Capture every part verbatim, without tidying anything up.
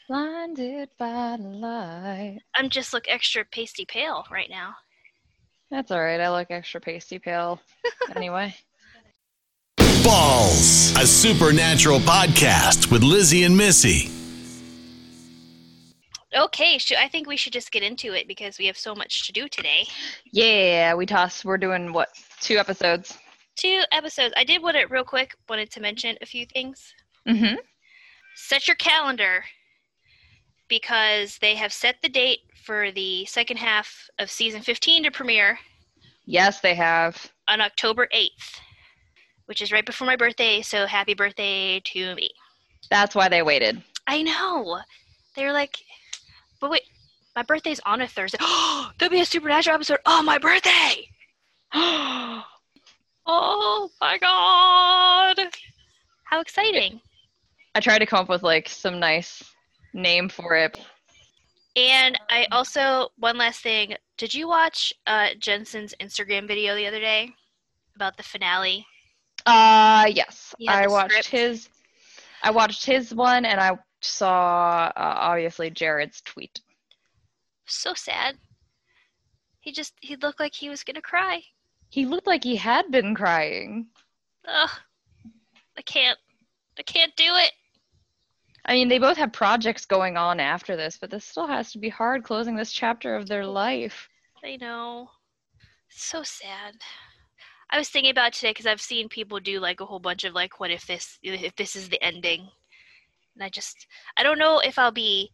Blinded by the light. I'm just look extra pasty pale right now. That's alright, I look extra pasty pale anyway. Balls, a supernatural podcast with Lizzie and Missy. Okay, sh- I think we should just get into it because we have so much to do today. Yeah, we toss. We're doing, what, two episodes? Two episodes. I did want it real quick, wanted to mention a few things. Mm-hmm. Set your calendar because they have set the date for the second half of season fifteen to premiere. Yes, they have. On October eighth, which is right before my birthday, so happy birthday to me. That's why they waited. I know. They were like, but wait, my birthday's on a Thursday. Oh, there'll be a Supernatural episode on my birthday! Oh my god! How exciting. I tried to come up with, like, some nice name for it. And I also, one last thing, did you watch uh, Jensen's Instagram video the other day about the finale? Uh, yes. Yeah, I the watched script. his, I watched his one, and I saw, uh, obviously, Jared's tweet. So sad. He just, he looked like he was gonna cry. He looked like he had been crying. Ugh. I can't. I can't do it. I mean, they both have projects going on after this, but this still has to be hard closing this chapter of their life. I know. It's so sad. I was thinking about it today because I've seen people do like a whole bunch of like, what if this, if this is the ending? And I just, I don't know if I'll be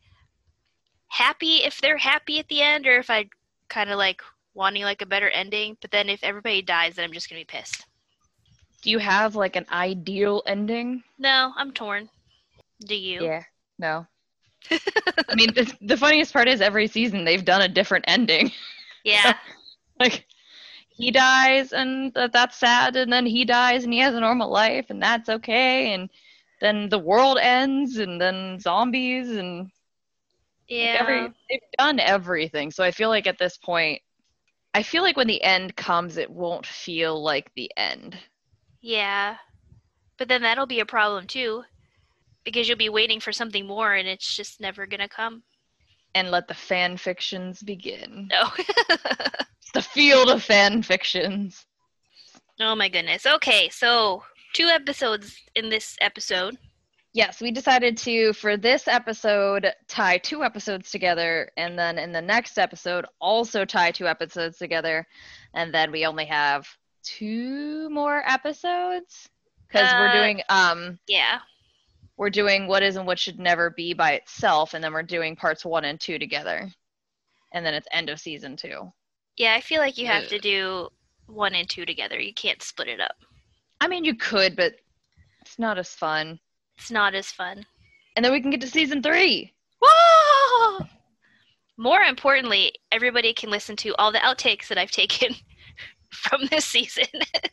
happy if they're happy at the end or if I kind of like wanting like a better ending. But then if everybody dies, then I'm just going to be pissed. Do you have, like, an ideal ending? No, I'm torn. Do you? Yeah. No. I mean, the, the funniest part is every season they've done a different ending. Yeah. Like, he dies, and th- that's sad, and then he dies, and he has a normal life, and that's okay, and then the world ends, and then zombies, and Yeah. like, every they've done everything. So I feel like at this point, I feel like when the end comes, it won't feel like the end. Yeah. But then that'll be a problem too. Because you'll be waiting for something more and it's just never gonna come. And let the fan fictions begin. No. It's the field of fan fictions. Oh my goodness. Okay, so two episodes in this episode. Yes, we decided to, for this episode, tie two episodes together, and then in the next episode, also tie two episodes together, and then we only have two more episodes? Because Uh, we're doing, um, Yeah. we're doing What Is and What Should Never Be by itself, and then we're doing parts one and two together. And then it's end of season two. Yeah, I feel like you have Ugh. to do one and two together. You can't split it up. I mean, you could, but it's not as fun. It's not as fun. And then we can get to season three. Whoa! More importantly, everybody can listen to all the outtakes that I've taken from this season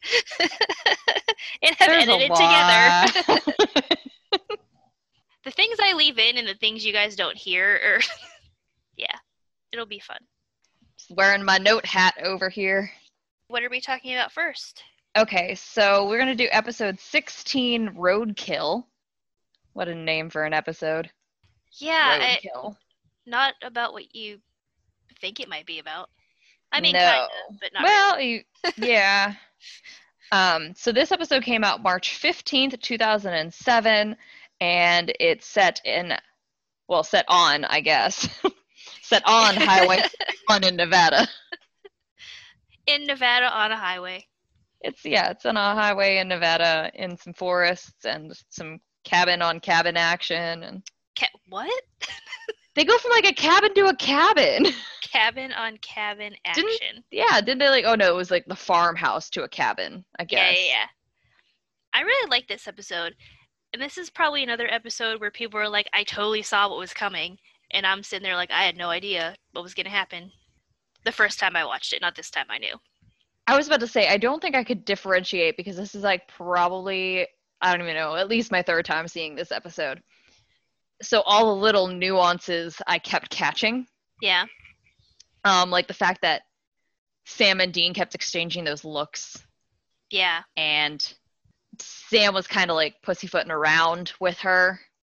and have There's a edited lot. together. The things I leave in and the things you guys don't hear are yeah, it'll be fun. Just wearing my note hat over here. What are we talking about first? Okay, so we're going to do episode sixteen, Roadkill. What a name for an episode. Yeah, I, Roadkill. not about what you think it might be about. I mean, No. kind of, but not Well, you, yeah. Um, so this episode came out March fifteenth, two thousand seven, and it's set in, well, set on, I guess. Set on Highway one in Nevada. in Nevada on a highway. It's, yeah, it's on a highway in Nevada in some forests and some cabin on cabin action. And Ca- what? they go from, like, a cabin to a cabin. Cabin on cabin action. Didn't- Yeah, didn't they, like, oh no, it was like the farmhouse to a cabin, I guess. Yeah, yeah, yeah. I really like this episode. And this is probably another episode where people are like, I totally saw what was coming. And I'm sitting there like, I had no idea what was going to happen. The first time I watched it, not this time I knew. I was about to say, I don't think I could differentiate because this is like probably, I don't even know, at least my third time seeing this episode. So all the little nuances I kept catching. Yeah. Um, like the fact that Sam and Dean kept exchanging those looks. Yeah. And Sam was kind of like pussyfooting around with her.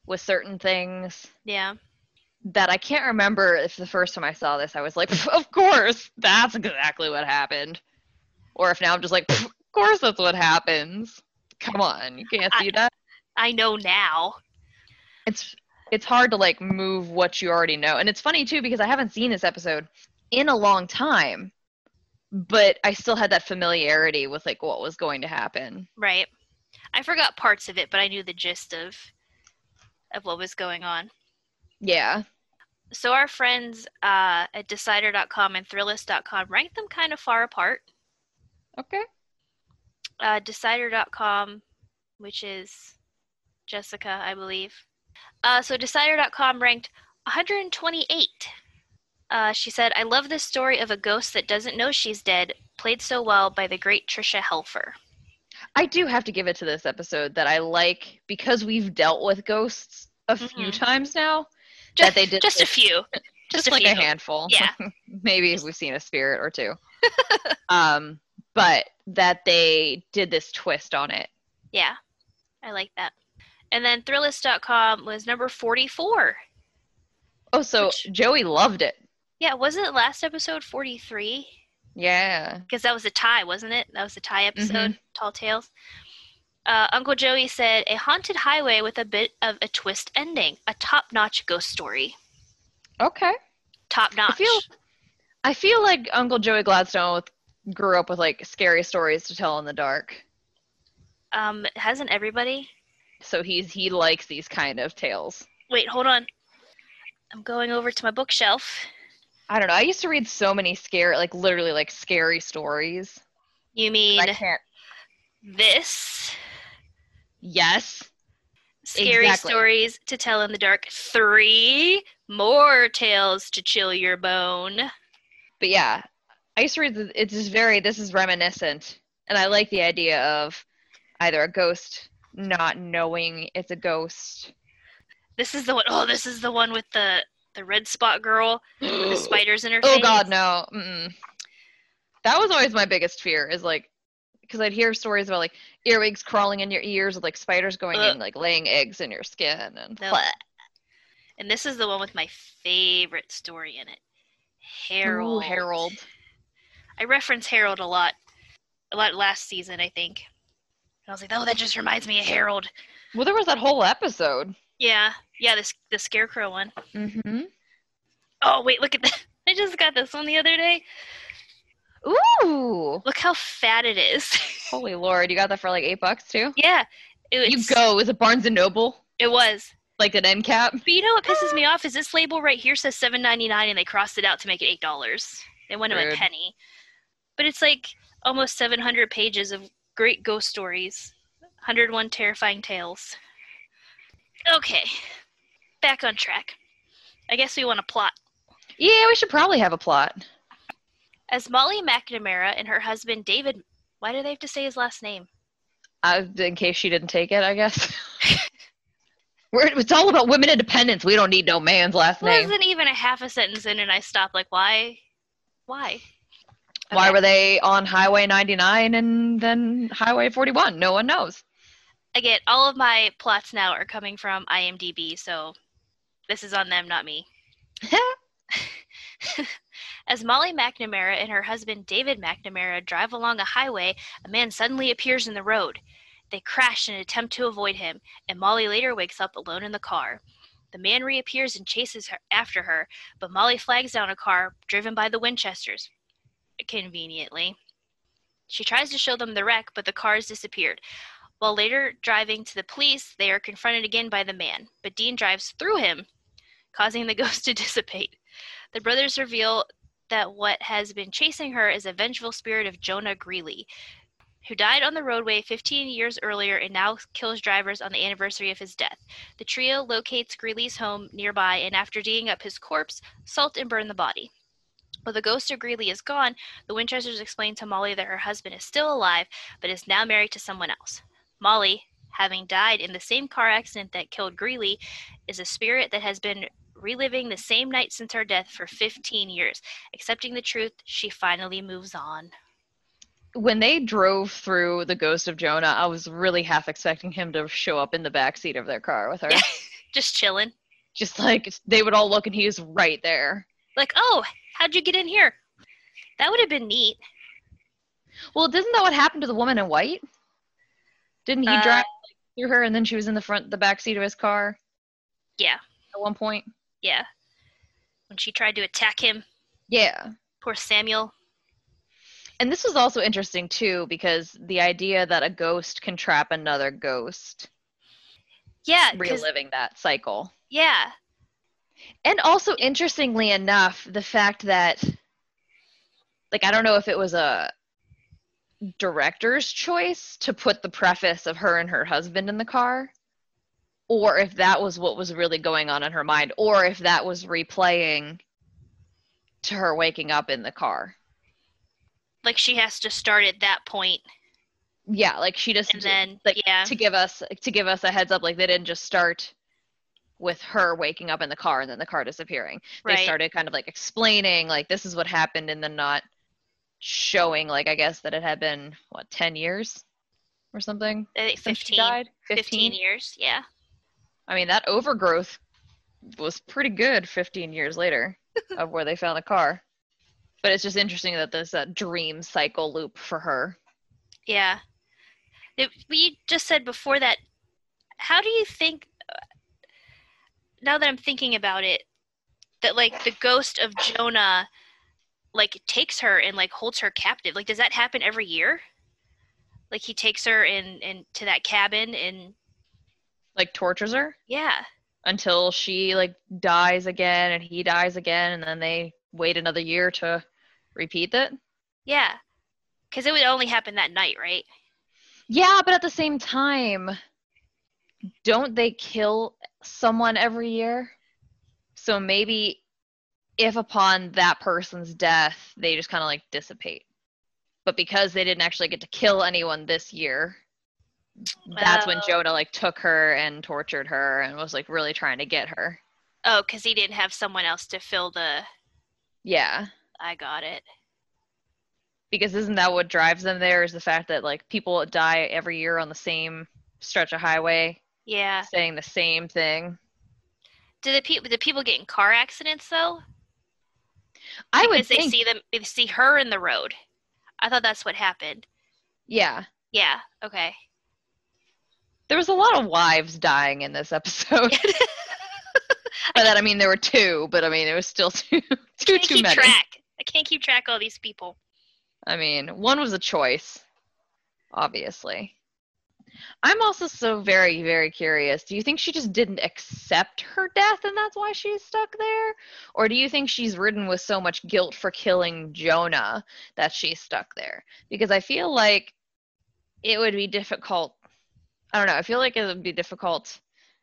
with certain things Yeah. that I can't remember if the first time I saw this I was like, of course, that's exactly what happened. Or if now I'm just like, of course that's what happens. Come on, you can't see I, that. I know now. It's it's hard to like move what you already know. And it's funny too because I haven't seen this episode in a long time, but I still had that familiarity with like what was going to happen. Right. I forgot parts of it, but I knew the gist of of what was going on. Yeah. So our friends uh, at Decider dot com and Thrillist dot com ranked them kind of far apart. Okay. Uh, Decider dot com, which is Jessica, I believe. Uh, so Decider dot com ranked one hundred twenty-eight. Uh, she said, I love this story of a ghost that doesn't know she's dead, played so well by the great Tricia Helfer. I do have to give it to this episode that I like because we've dealt with ghosts a Mhm. few times now. Just, that they did just a this- few. Just, Just a like few. a handful. Yeah. Maybe we've seen a spirit or two. um, but that they did this twist on it. Yeah, I like that. And then Thrillist dot com was number forty-four. Oh, so Which- Joey loved it. Yeah, wasn't it last episode forty-three? Yeah. Because that was a tie, wasn't it? That was the tie episode, Mhm. Tall Tales. Uh, Uncle Joey said, a haunted highway with a bit of a twist ending. A top-notch ghost story. Okay. Top-notch. I feel I feel like Uncle Joey Gladstone grew up with like scary stories to tell in the dark. Um, hasn't everybody? So he's he likes these kind of tales. Wait, hold on. I'm going over to my bookshelf. I don't know. I used to read so many scary, like literally like scary stories. You mean I can't. this? Yes. Scary Exactly. stories to tell in the dark. Three more tales to chill your bone. But yeah, I used to read. The, it's just very. This is reminiscent, and I like the idea of either a ghost not knowing it's a ghost. This is the one oh this is the one with the, the red spot girl with the spiders in her face. Oh God, no. Mm-mm. That was always my biggest fear. Is like, because I'd hear stories about like earwigs crawling in your ears, with like spiders going Ugh. in, like laying eggs in your skin, and No. And this is the one with my favorite story in it. Harold. Ooh, Harold. I reference Harold a lot. A lot last season, I think. And I was like, oh, that just reminds me of Harold. Well, there was that whole episode. Yeah. Yeah, this the scarecrow one. Mm-hmm. Oh, wait, look at that. I just got this one the other day. Ooh. Look how fat it is. Holy Lord, you got that for like eight bucks too? Yeah. It, You it's- go. Is it Barnes and Noble? It was. Like an end cap? But you know what pisses me off is this label right here says seven ninety-nine and they crossed it out to make it eight dollars. They went to a Rude. penny. But it's like almost seven hundred pages of great ghost stories. one hundred one terrifying tales. Okay. Back on track. I guess we want a plot. Yeah, we should probably have a plot. As Molly McNamara and her husband David, why do they have to say his last name? Uh, in case she didn't take it, I guess. We're, it's all about women independence. We don't need no man's last name. Wasn't even a half a sentence in and I stopped like, why? Why? Why Okay. were they on Highway ninety-nine and then Highway forty-one? No one knows. Again, all of my plots now are coming from I M D B, so this is on them, not me. As Molly McNamara and her husband David McNamara drive along a highway, a man suddenly appears in the road. They crash in an attempt to avoid him, and Molly later wakes up alone in the car. The man reappears and chases her after her, but Molly flags down a car driven by the Winchesters. Conveniently. She tries to show them the wreck, but the car has disappeared. While later driving to the police, they are confronted again by the man, but Dean drives through him, causing the ghost to dissipate. The brothers reveal that what has been chasing her is a vengeful spirit of Jonah Greeley, who died on the roadway fifteen years earlier and now kills drivers on the anniversary of his death. The trio locates Greeley's home nearby, and after digging up his corpse, salt and burn the body. While the ghost of Greeley is gone, the Winchesters explain to Molly that her husband is still alive, but is now married to someone else. Molly, having died in the same car accident that killed Greeley, is a spirit that has been reliving the same night since her death for fifteen years. Accepting the truth, she finally moves on. When they drove through the Ghost of Jonah, I was really half expecting him to show up in the back seat of their car with her. Yeah. Just chilling. Just like they would all look and he was right there. Like, oh, how'd you get in here? That would have been neat. Well, isn't that what happened to the woman in white? Didn't he Uh, drive like, through her and then she was in the front, the back seat of his car Yeah, at one point? yeah. When she tried to attack him, Yeah. poor Samuel. And this was also interesting too because the idea that a ghost can trap another ghost, Yeah, 'cause- reliving that cycle. yeah, And also, interestingly enough, the fact that, like, I don't know if it was a director's choice to put the preface of her and her husband in the car, or if that was what was really going on in her mind, or if that was replaying to her waking up in the car. like she has to start at that point, Yeah, like she just and then like yeah, to give us to give us a heads up, like they didn't just start with her waking up in the car and then the car disappearing. They right. started kind of like explaining like this is what happened and then not showing like I guess that it had been what ten years or something I think since she fifteen, died. fifteen years. Yeah, I mean that overgrowth was pretty good fifteen years later of where they found the car. But it's just interesting that there's a dream cycle loop for her. yeah. It, we just said before that. How do you think? Now that I'm thinking about it, that like the ghost of Jonah, like takes her and like holds her captive. Like, does that happen every year? Like he takes her in, in to that cabin and Like tortures her yeah, until she like dies again and he dies again and then they wait another year to repeat it. yeah. Because it would only happen that night, right? Yeah, but at the same time, don't they kill someone every year? So maybe if upon that person's death, they just kind of like dissipate. But because they didn't actually get to kill anyone this year, that's when Oh. Jonah like took her and tortured her and was like really trying to get her. Oh, because he didn't have someone else to fill the. Yeah. I got it. Because isn't that what drives them there is the fact that like people die every year on the same stretch of highway Yeah. saying the same thing. Do the people do people get in car accidents though? I would Because they think, see them, they see her in the road. I thought that's what happened. yeah. Yeah. Okay. There was a lot of wives dying in this episode. By that I mean there were two, but I mean it was still too too can't too keep many. track. I can't keep track of all these people. I mean, one was a choice, obviously. I'm also so very, very curious. Do you think she just didn't accept her death and that's why she's stuck there? Or do you think she's ridden with so much guilt for killing Jonah that she's stuck there? Because I feel like it would be difficult. I don't know. I feel like it would be difficult.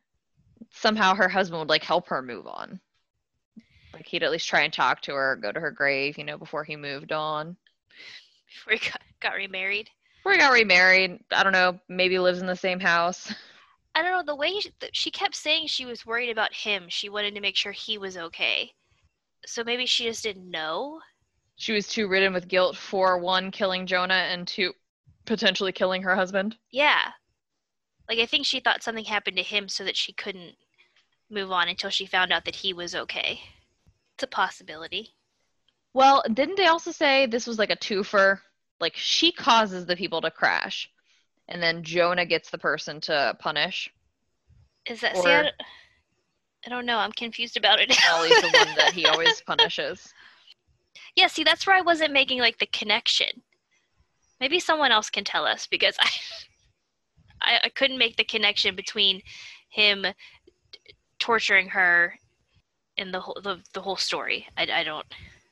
Somehow her husband would like help her move on. Like he'd at least try and talk to her, go to her grave, you know, before he moved on. Before he got, got remarried. Before he got remarried, I don't know, maybe lives in the same house. I don't know, the way she, she kept saying she was worried about him. She wanted to make sure he was okay. So maybe she just didn't know? She was too ridden with guilt for, one, killing Jonah, and two, potentially killing her husband. Yeah. Like, I think she thought something happened to him so that she couldn't move on until she found out that he was okay. It's a possibility. Well, didn't they also say this was like a twofer? Like, she causes the people to crash, and then Jonah gets the person to punish. Is that... Or- See, I don't, I don't know. I'm confused about it. Ollie's the one that he always punishes. Yeah, see, that's where I wasn't making, like, the connection. Maybe someone else can tell us, because I, I, I couldn't make the connection between him torturing her and the whole the, the whole story. I, I don't...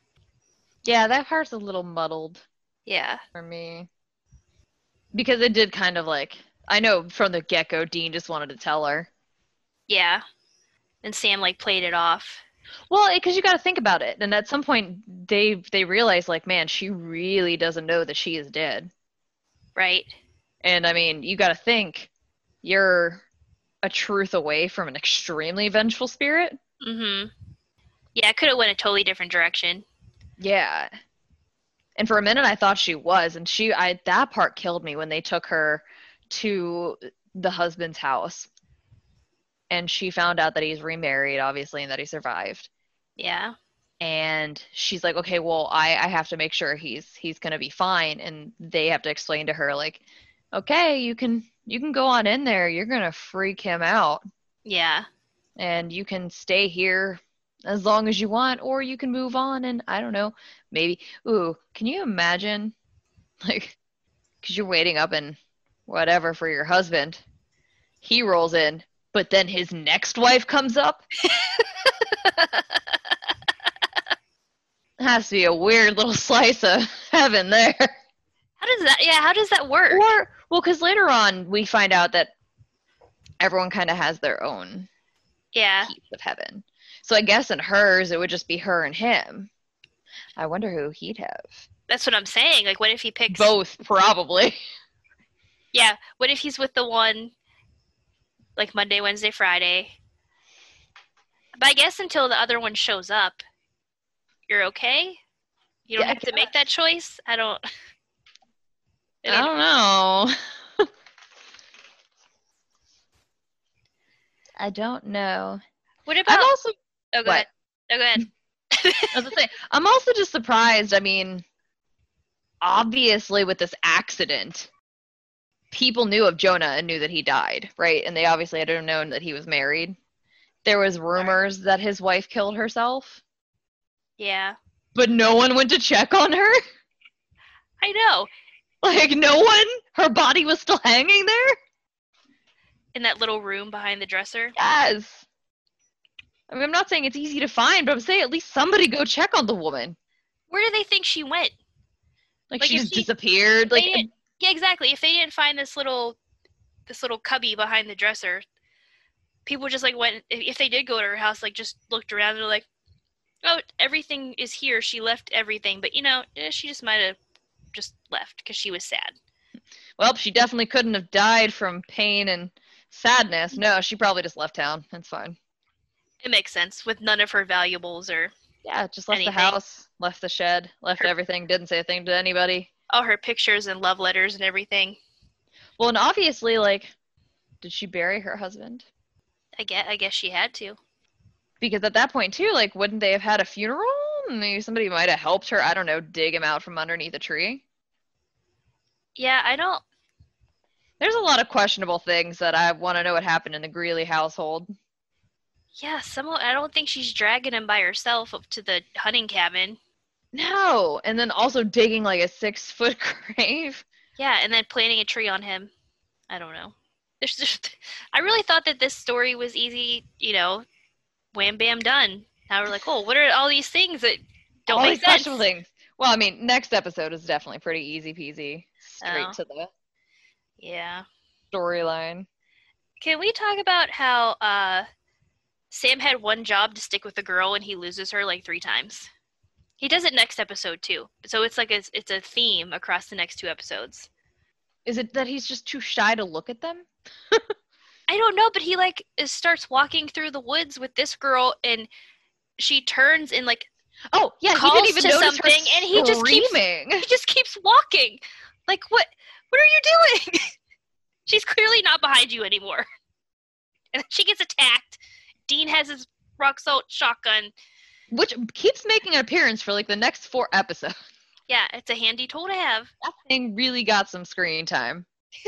Yeah, that part's a little muddled Yeah. for me. Because it did kind of like, I know from the get-go, Dean just wanted to tell her. Yeah. And Sam, like, played it off. Well, because you got to think about it, and at some point they they realize like, man, she really doesn't know that she is dead. Right? And I mean, you got to think you're a truth away from an extremely vengeful spirit. Mm-hmm. Yeah, it could have went a totally different direction. Yeah. And for a minute I thought she was, and she I that part killed me when they took her to the husband's house. and she found out that he's remarried, obviously, and that he survived. Yeah. And she's like, okay, well, I, I have to make sure he's he's gonna be fine. And they have to explain to her, like, okay, you can you can go on in there. You're gonna freak him out, Yeah. and you can stay here as long as you want, or you can move on. And I don't know, maybe. Ooh, can you imagine, like, because you're waiting up and whatever for your husband, he rolls in, but then his next wife comes up. Has to be a weird little slice of heaven there. How does that? Yeah. How does that work? Or, well, because later on we find out that everyone kind of has their own Yeah. piece of heaven. So I guess in hers it would just be her and him. I wonder who he'd have. That's what I'm saying. Like, what if he picks Both, probably. Yeah. What if he's with the one, like Monday, Wednesday, Friday? But I guess until the other one shows up, you're okay. You don't Yeah, I have to make that choice. I don't. I don't know. I don't know. What about? I'm also oh, go what? ahead. Oh, go ahead. I was gonna say, I'm also just surprised. I mean, obviously with this accident, people knew of Jonah and knew that he died, right? And they obviously had known that he was married. There was rumors that his wife killed herself, Yeah. but no one went to check on her. I know. Like, no one? Her body was still hanging there? In that little room behind the dresser. Yes. I mean, I'm not saying it's easy to find, but I'm saying at least somebody go check on the woman. Where do they think she went? Like, Like, she if just she- disappeared. They Like, didn't- yeah, exactly. If they didn't find this little, this little cubby behind the dresser, people just like went. If if they did go to her house, like just looked around and were like, "Oh, everything is here. She left everything." But you know, eh, she just might have just left because she was sad. well, she definitely couldn't have died from pain and sadness. No, she probably just left town. That's fine. It makes sense with none of her valuables or Yeah, just left Anything. the house, left the shed, left Her- everything, didn't say a thing to anybody. all her pictures and love letters and everything. Well, and obviously, like, did she bury her husband? I guess, I guess she had to. Because at that point, too, like, wouldn't they have had a funeral? Maybe somebody might have helped her, I don't know, dig him out from underneath a tree. Yeah, I don't. There's a lot of questionable things that I want to know what happened in the Greeley household. Yeah, someone. I don't think she's dragging him by herself up to the hunting cabin. No, and then also digging like a six foot grave. Yeah, and then planting a tree on him. I don't know. There's just, I really thought that this story was easy, you know, wham bam done. Now we're like, oh, what are all these things that don't All make these sense? questionable things. Well, I mean, next episode is definitely pretty easy peasy, straight Oh. to the Yeah. storyline. Can we talk about how uh, Sam had one job to stick with the girl and he loses her like three times? He does it next episode too. So it's like a, it's a theme across the next two episodes. Is it that he's just too shy to look at them? I don't know, but he like is, starts walking through the woods with this girl and she turns and like Oh, yeah, he calls didn't even to notice something, her and he just keeps- screaming. he just keeps walking. Like, what what are you doing? She's clearly not behind you anymore. And then she gets attacked. Dean has his rock salt shotgun. Which keeps making an appearance for like the next four episodes. Yeah, it's a handy tool to have. That thing really got some screen time.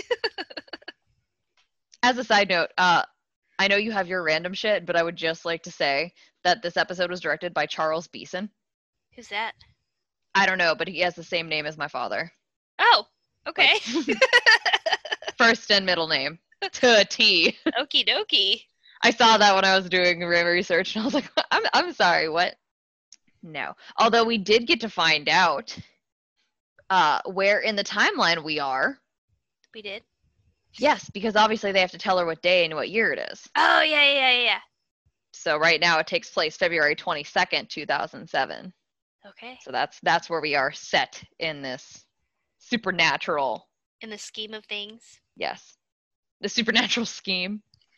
As a side note, uh, I know you have your random shit, but I would just like to say that this episode was directed by Charles Beeson. Who's that? I don't know, but he has the same name as my father. Oh, okay. First and middle name. To a T. Okie dokie. I saw that when I was doing research, and I was like, I'm, I'm sorry, what? No. Although we did get to find out uh, where in the timeline we are. We did. Yes, because obviously they have to tell her what day and what year it is. Oh, yeah, yeah, yeah, yeah. So right now it takes place February twenty-second, two thousand seven. Okay. So that's that's where we are set in this supernatural, In the scheme of things. yes, the supernatural scheme.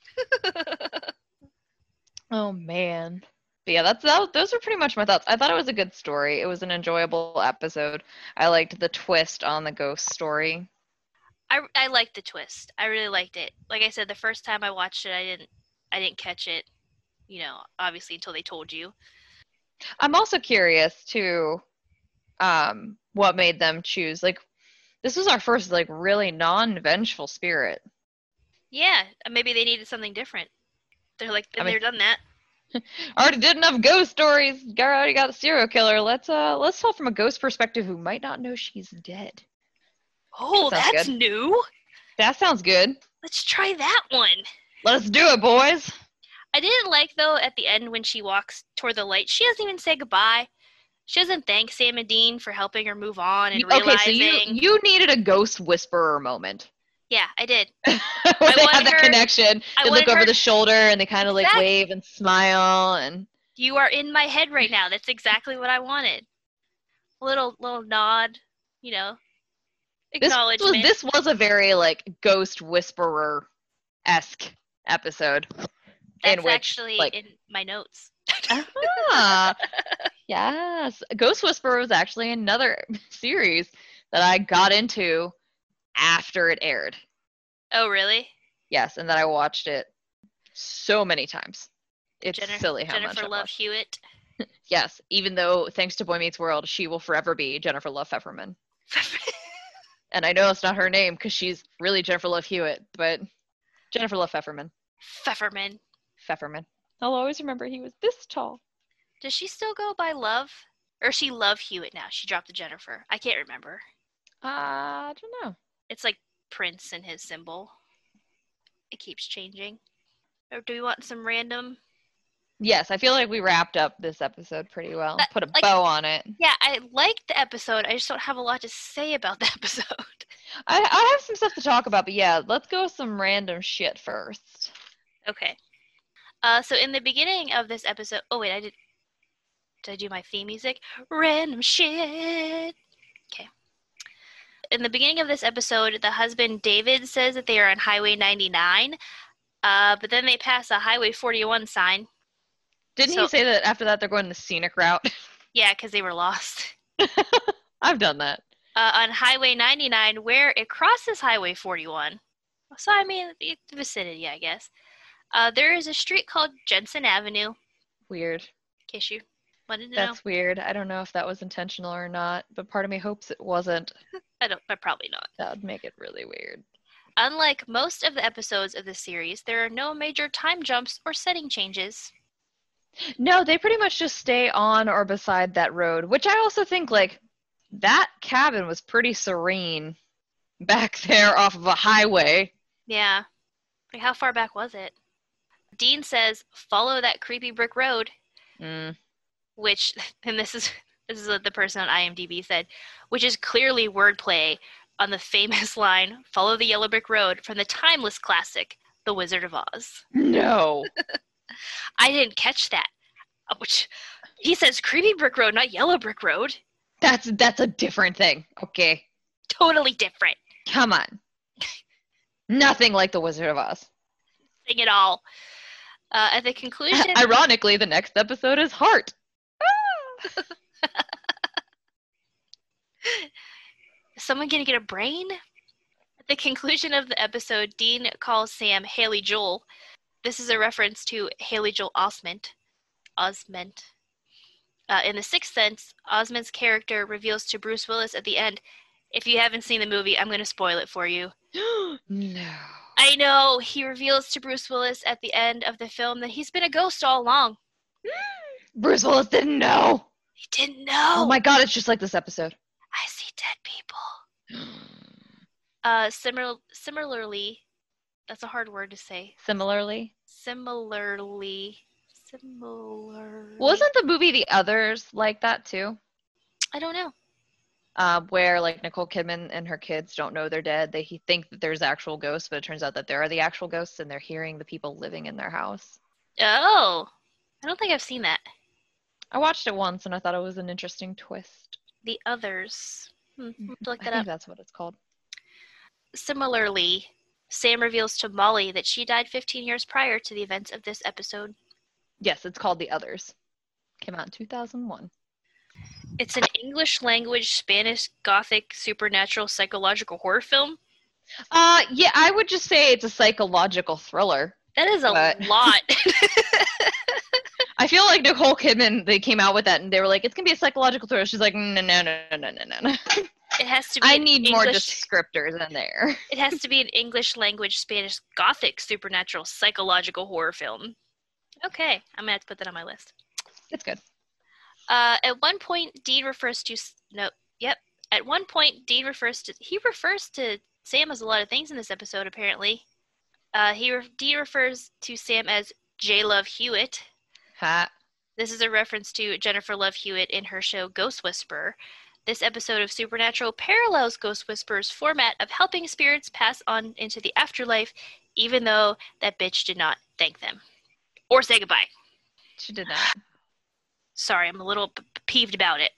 Oh man. But yeah, that's that, those are pretty much my thoughts. I thought it was a good story. It was an enjoyable episode. I liked the twist on the ghost story. I, I liked the twist. I really liked it. Like I said, the first time I watched it, I didn't I didn't catch it, you know, obviously until they told you. I'm also curious too, um, what made them choose. Like, this was our first like really non-vengeful spirit. Yeah, maybe they needed something different. They're like, been I mean, there, done that. already did enough ghost stories. Already got the serial killer. Let's uh, let's tell from a ghost perspective who might not know she's dead. Oh, That sounds that's good. new. That sounds good. Let's try that one. Let's do it, boys. I didn't like, though, at the end when she walks toward the light, she doesn't even say goodbye. She doesn't thank Sam and Dean for helping her move on and You- okay, realizing. so you you needed a ghost whisperer moment. Yeah, I did. When I they wanted have that her- connection, I they look wanted over her- the shoulder and they kind of like Exact- wave and smile and You are in my head right now. That's exactly what I wanted. A little little nod, you know, this was acknowledgement. this was a very like ghost whisperer esque episode. That's in which, actually like- in my notes. Ah, yes, Ghost Whisperer was actually another series that I got into after it aired. Oh, really? Yes, and that I watched it so many times. It's Jennifer, silly how much Jennifer I've Love watched. Hewitt. Yes, even though thanks to Boy Meets World, she will forever be Jennifer Love Pfefferman. And I know it's not her name because she's really Jennifer Love Hewitt, but Jennifer Love Pfefferman. Pfefferman. Pfefferman. I'll always remember he was this tall. Does she still go by Love? Or is she Love Hewitt now? She dropped the Jennifer. I can't remember. Uh, I don't know. It's like Prince and his symbol. It keeps changing. Or do we want some random? Yes, I feel like we wrapped up this episode pretty well. That- Put a like- bow on it. Yeah, I liked the episode. I just don't have a lot to say about the episode. I, I have some stuff to talk about, but yeah, let's go with some random shit first. Okay. Uh, so in the beginning of this episode, oh wait, I did. Did I do my theme music? Random shit. Okay. In the beginning of this episode, the husband David says that they are on Highway ninety-nine, uh, but then they pass a Highway forty-one sign. Didn't So- he say that after that they're going the scenic route? Yeah, because they were lost. I've done that. Uh, on Highway ninety-nine, where it crosses Highway forty-one. So I mean, the vicinity, I guess. Uh, there is a street called Jensen Avenue. In Weird. case you wanted to know. That's weird. I don't know if that was intentional or not, but part of me hopes it wasn't. I don't. I probably not. That would make it really weird. Unlike most of the episodes of the series, there are no major time jumps or setting changes. No, they pretty much just stay on or beside that road, which I also think, like, that cabin was pretty serene back there off of a highway. Yeah. Like, how far back was it? Dean says, follow that creepy brick road, Mm. which, and this is this is what the person on IMDb said, which is clearly wordplay on the famous line, follow the yellow brick road from the timeless classic, The Wizard of Oz. No. I didn't catch that. Uh, Which, he says creepy brick road, not yellow brick road. That's that's a different thing. Okay. Totally different. Come on. Nothing like the Wizard of Oz. Thing at all. Uh, at the conclusion, Ironically, the next episode is Heart. is someone gonna get a brain? At the conclusion of the episode, Dean calls Sam Haley Joel. This is a reference to Haley Joel Osment. Osment. Uh, in The Sixth Sense, Osment's character reveals to Bruce Willis at the end. If you haven't seen the movie, I'm going to spoil it for you. No. I know, he reveals to Bruce Willis at the end of the film that he's been a ghost all along. Bruce Willis didn't know. He didn't know. Oh my god, it's just like this episode. I see dead people. Uh, similar, similarly, that's a hard word to say. Similarly. Similarly, similarly. Wasn't the movie The Others like that too? I don't know. Uh, where like Nicole Kidman and her kids don't know they're dead. They he- think that there's actual ghosts, but it turns out that there are the actual ghosts and they're hearing the people living in their house. Oh, I don't think I've seen that. I watched it once and I thought it was an interesting twist. The Others. Hmm, I'll have to look I that think up. that's what it's called. Similarly, Sam reveals to Molly that she died fifteen years prior to the events of this episode. Yes, it's called The Others. Came out in two thousand one. It's an English language, Spanish, Gothic, supernatural, psychological horror film. Uh, yeah, I would just say it's a psychological thriller. That is a But- lot. I feel like Nicole Kidman, they came out with that and they were like, it's going to be a psychological thriller. She's like, no, no, no, no, no, no, no. It has to be. I an need English, more descriptors in there. It has to be an English language, Spanish, Gothic, supernatural, psychological horror film. Okay, I'm gonna have to put that on my list. It's good. Uh, at one point, Dean refers to no. Yep. At one point, Dean refers to he refers to Sam as a lot of things in this episode. Apparently, uh, he re- Dean refers to Sam as J. Love Hewitt. Ha. This is a reference to Jennifer Love Hewitt in her show Ghost Whisperer. This episode of Supernatural parallels Ghost Whisperer's format of helping spirits pass on into the afterlife, even though that bitch did not thank them or say goodbye. She did not. Sorry, I'm a little p- peeved about it.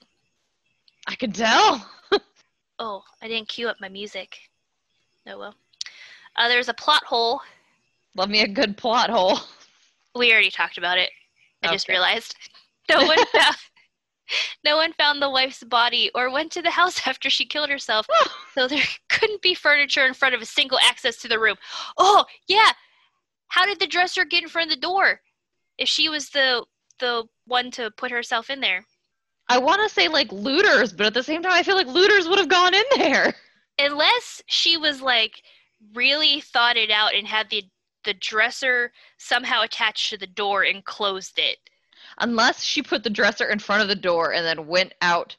I can tell. Oh, I didn't cue up my music. Oh well. Uh, there's a plot hole. Love me a good plot hole. We already talked about it. I just Okay. realized. No one found no one found the wife's body or went to the house after she killed herself, so there couldn't be furniture in front of a single access to the room. Oh, yeah. How did the dresser get in front of the door if she was the the one to put herself in there? I want to say like looters, but at the same time, I feel like looters would have gone in there. Unless she was like really thought it out and had the the dresser somehow attached to the door and closed it. Unless she put the dresser in front of the door and then went out,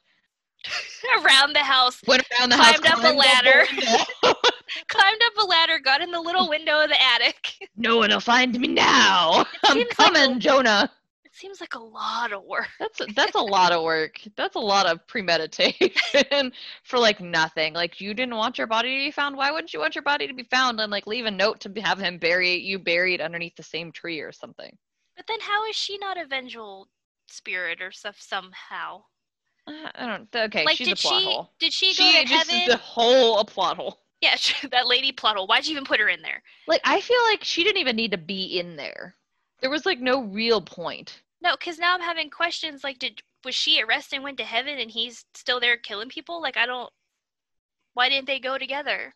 Around the house, went around the house, Climbed up a climbed ladder. the window. climbed up a ladder, got in the little window of the attic. No one will find me now. I'm seems like coming, a- Jonah. It seems like a lot of work. That's that's a lot of work. That's a lot of premeditation for like nothing. Like you didn't want your body to be found. Why wouldn't you want your body to be found and like leave a note to have him bury you buried underneath the same tree or something? But then how is she not a vengeful spirit or stuff somehow? Uh, I don't. Okay, Like, she's did a plot she hole. did she go She to just heaven? is a whole a plot hole. Yeah, that lady plot hole. Why'd you even put her in there? Like I feel like she didn't even need to be in there. There was like no real point. No, because now I'm having questions. Like, did was she arrested and went to heaven, and he's still there killing people? Like, I don't. Why didn't they go together?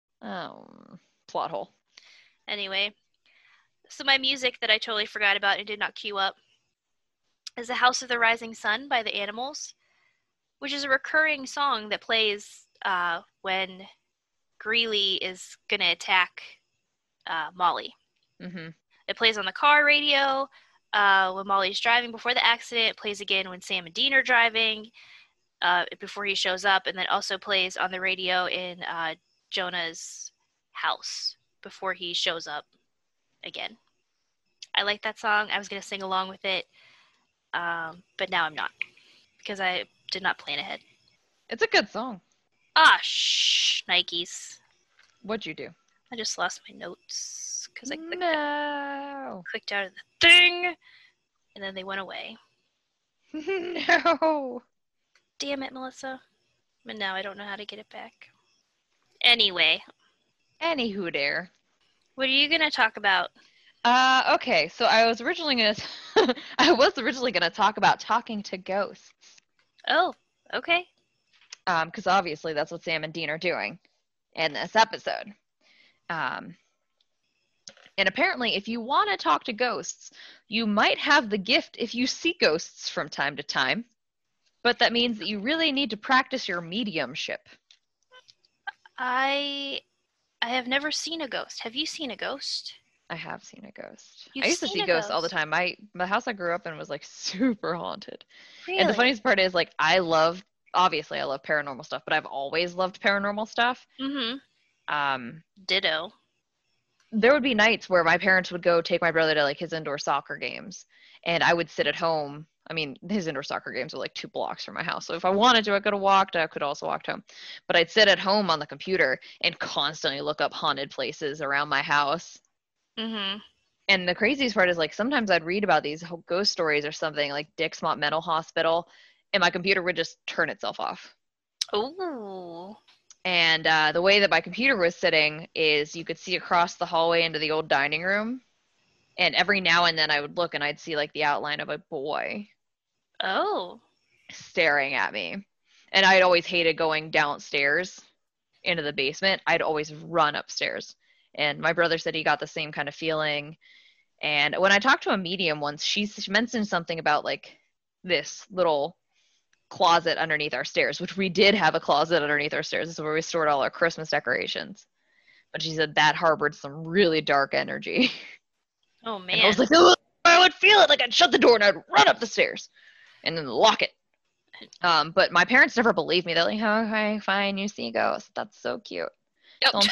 Um, plot hole. Anyway, so my music that I totally forgot about and did not queue up is "The House of the Rising Sun" by the Animals, which is a recurring song that plays uh, when Greeley is gonna attack uh, Molly. Mm-hmm. It plays on the car radio uh, when Molly's driving before the accident. It plays again when Sam and Dean are driving uh, before he shows up, and then also plays on the radio in uh, Jonah's house before he shows up again. I like that song. I was going to sing along with it, um, but now I'm not because I did not plan ahead. It's a good song. Ah, shh, Nikes. What'd you do? I just lost my notes because I clicked, No. clicked out of the thing, and then they went away. No. Damn it, Melissa. But now I don't know how to get it back. Anyway, Anywho, there. what are you going to talk about? Uh, okay. So I was originally gonna, I was originally gonna talk about talking to ghosts. Oh, okay. Um, because obviously that's what Sam and Dean are doing in this episode. Um, and apparently, if you want to talk to ghosts, you might have the gift if you see ghosts from time to time. But that means that you really need to practice your mediumship. I I have never seen a ghost. Have you seen a ghost? I have seen a ghost. You've I used to seen see a ghosts all the ghost? time. My the house I grew up in was like super haunted. Really? And the funniest part is like I love obviously I love paranormal stuff, but I've always loved paranormal stuff. Mm-hmm. Um Ditto. there would be nights where my parents would go take my brother to like his indoor soccer games and I would sit at home. I mean, his indoor soccer games are like two blocks from my house. So if I wanted to, I could have walked. I could also walked home. But I'd sit at home on the computer and constantly look up haunted places around my house. Mm-hmm. And the craziest part is like sometimes I'd read about these ho- ghost stories or something like Dixmont Mental Hospital and my computer would just turn itself off. Ooh. And uh, the way that my computer was sitting is you could see across the hallway into the old dining room. And every now and then I would look and I'd see like the outline of a boy Oh. staring at me. And I'd always hated going downstairs into the basement. I'd always run upstairs. And my brother said he got the same kind of feeling. And when I talked to a medium once, she, she mentioned something about like this little closet underneath our stairs, which we did have a closet underneath our stairs. This is where we stored all our Christmas decorations. But she said that harbored some really dark energy. Oh, man. And I was like, oh, I would feel it. Like I'd shut the door and I'd run up the stairs and then lock it. Um, but my parents never believed me. They're like, oh, okay, fine, you see ghosts. That's so cute. Yep. Don't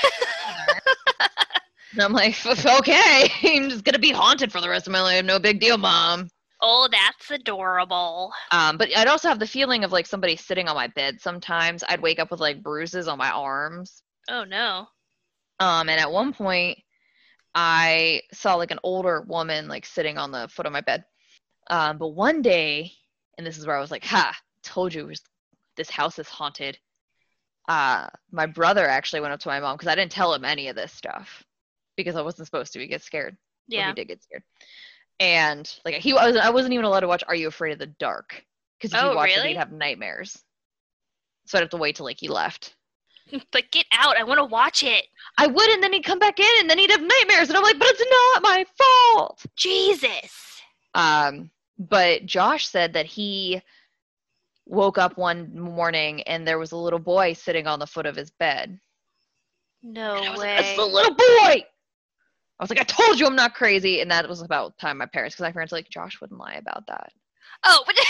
and I'm like, okay, I'm just going to be haunted for the rest of my life. No big deal, Mom. Oh, that's adorable. Um, but I'd also have the feeling of like somebody sitting on my bed sometimes. I'd wake up with like bruises on my arms. Oh, no. Um, and at one point, I saw like an older woman like sitting on the foot of my bed. Um, but one day, and this is where I was like, ha, told you it was, this house is haunted. Uh, my brother actually went up to my mom because I didn't tell him any of this stuff because I wasn't supposed to. He get scared. Yeah. Well, he did get scared. And like he was, I wasn't even allowed to watch Are You Afraid of the Dark because if Oh, he watched really? it, he'd have nightmares. So I'd have to wait till like he left. But get out. I want to watch it. I would, and then he'd come back in, and then he'd have nightmares, and I'm like, but it's not my fault. Jesus. Um, but Josh said that he woke up one morning, and there was a little boy sitting on the foot of his bed. No And I was way. like, that's the little boy. I was like, I told you I'm not crazy, and that was about the time my parents, because my parents were like, Josh wouldn't lie about that. Oh, but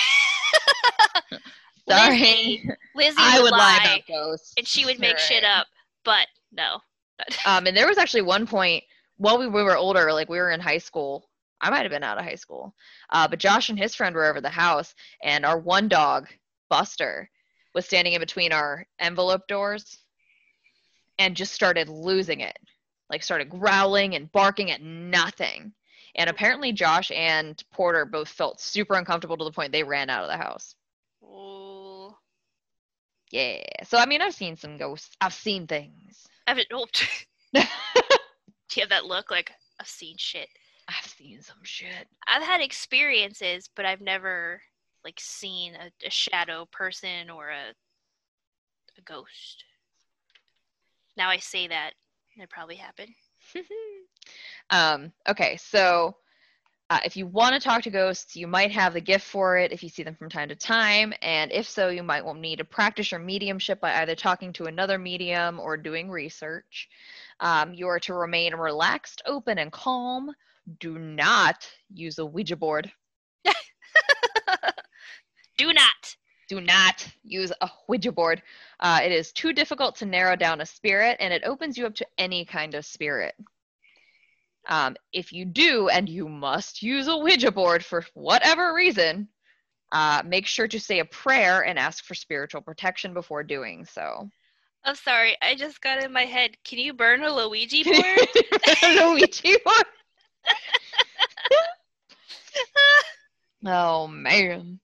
Sorry. Lizzie, Lizzie I would would lie. lie, about ghosts. and she would make Right. shit up. But no. Um, and there was actually one point while we, we were older, like we were in high school. I might have been out of high school. Uh, but Josh and his friend were over the house, and our one dog, Buster, was standing in between our envelope doors and just started losing it. Like started growling and barking at nothing. And apparently Josh and Porter both felt super uncomfortable to the point they ran out of the house. Oh. Yeah. So, I mean, I've seen some ghosts. I've seen things. I haven't. Oh. Do you have that look like I've seen shit? I've seen some shit. I've had experiences, but I've never like seen a, a shadow person or a a ghost. Now I say that, it probably happened. um, okay, so uh, if you want to talk to ghosts, you might have the gift for it if you see them from time to time, and if so, you might want need to practice your mediumship by either talking to another medium or doing research. Um, you are to remain relaxed, open, and calm. Do not use a Ouija board. Do not. Do not use a Ouija board. Uh, it is too difficult to narrow down a spirit, and it opens you up to any kind of spirit. Um, if you do, and you must use a Ouija board for whatever reason, uh, make sure to say a prayer and ask for spiritual protection before doing so. I'm sorry, I just got in my head. Can you burn a Luigi board? A Ouija board? Oh, man.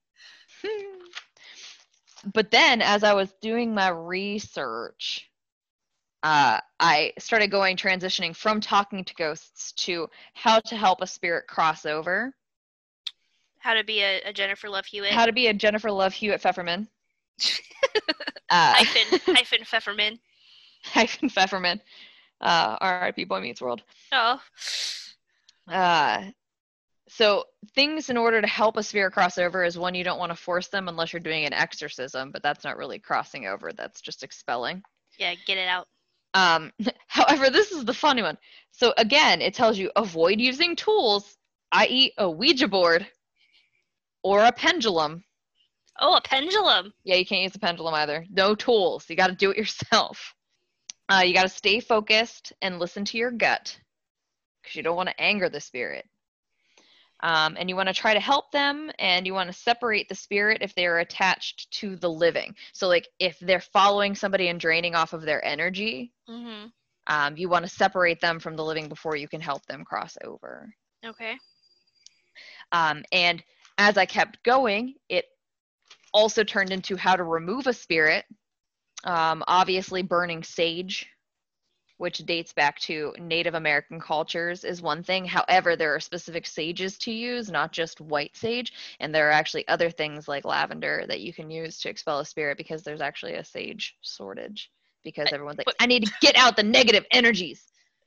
But then, as I was doing my research, uh, I started going, transitioning from talking to ghosts to how to help a spirit cross over. How to be a, a Jennifer Love Hewitt. How to be a Jennifer Love Hewitt Pfefferman. uh, hyphen, hyphen Pfefferman. hyphen Pfefferman. Uh, R I P Boy Meets World. Oh. Uh, so things in order to help a spirit cross over is one, you don't want to force them unless you're doing an exorcism, but that's not really crossing over. That's just expelling. Yeah, get it out. Um, however, this is the funny one. So again, it tells you avoid using tools, that is a Ouija board or a pendulum. Oh, a pendulum. Yeah, you can't use a pendulum either. No tools. You got to do it yourself. Uh, you got to stay focused and listen to your gut because you don't want to anger the spirit. Um, and you want to try to help them, and you want to separate the spirit if they are attached to the living. So, like, if they're following somebody and draining off of their energy, Mm-hmm. um, you want to separate them from the living before you can help them cross over. Okay. Um, and as I kept going, it also turned into how to remove a spirit. Um, obviously, burning sage, which dates back to Native American cultures, is one thing. However, there are specific sages to use, not just white sage. And there are actually other things like lavender that you can use to expel a spirit because there's actually a sage shortage because I- everyone's like, but- I need to get out the negative energies.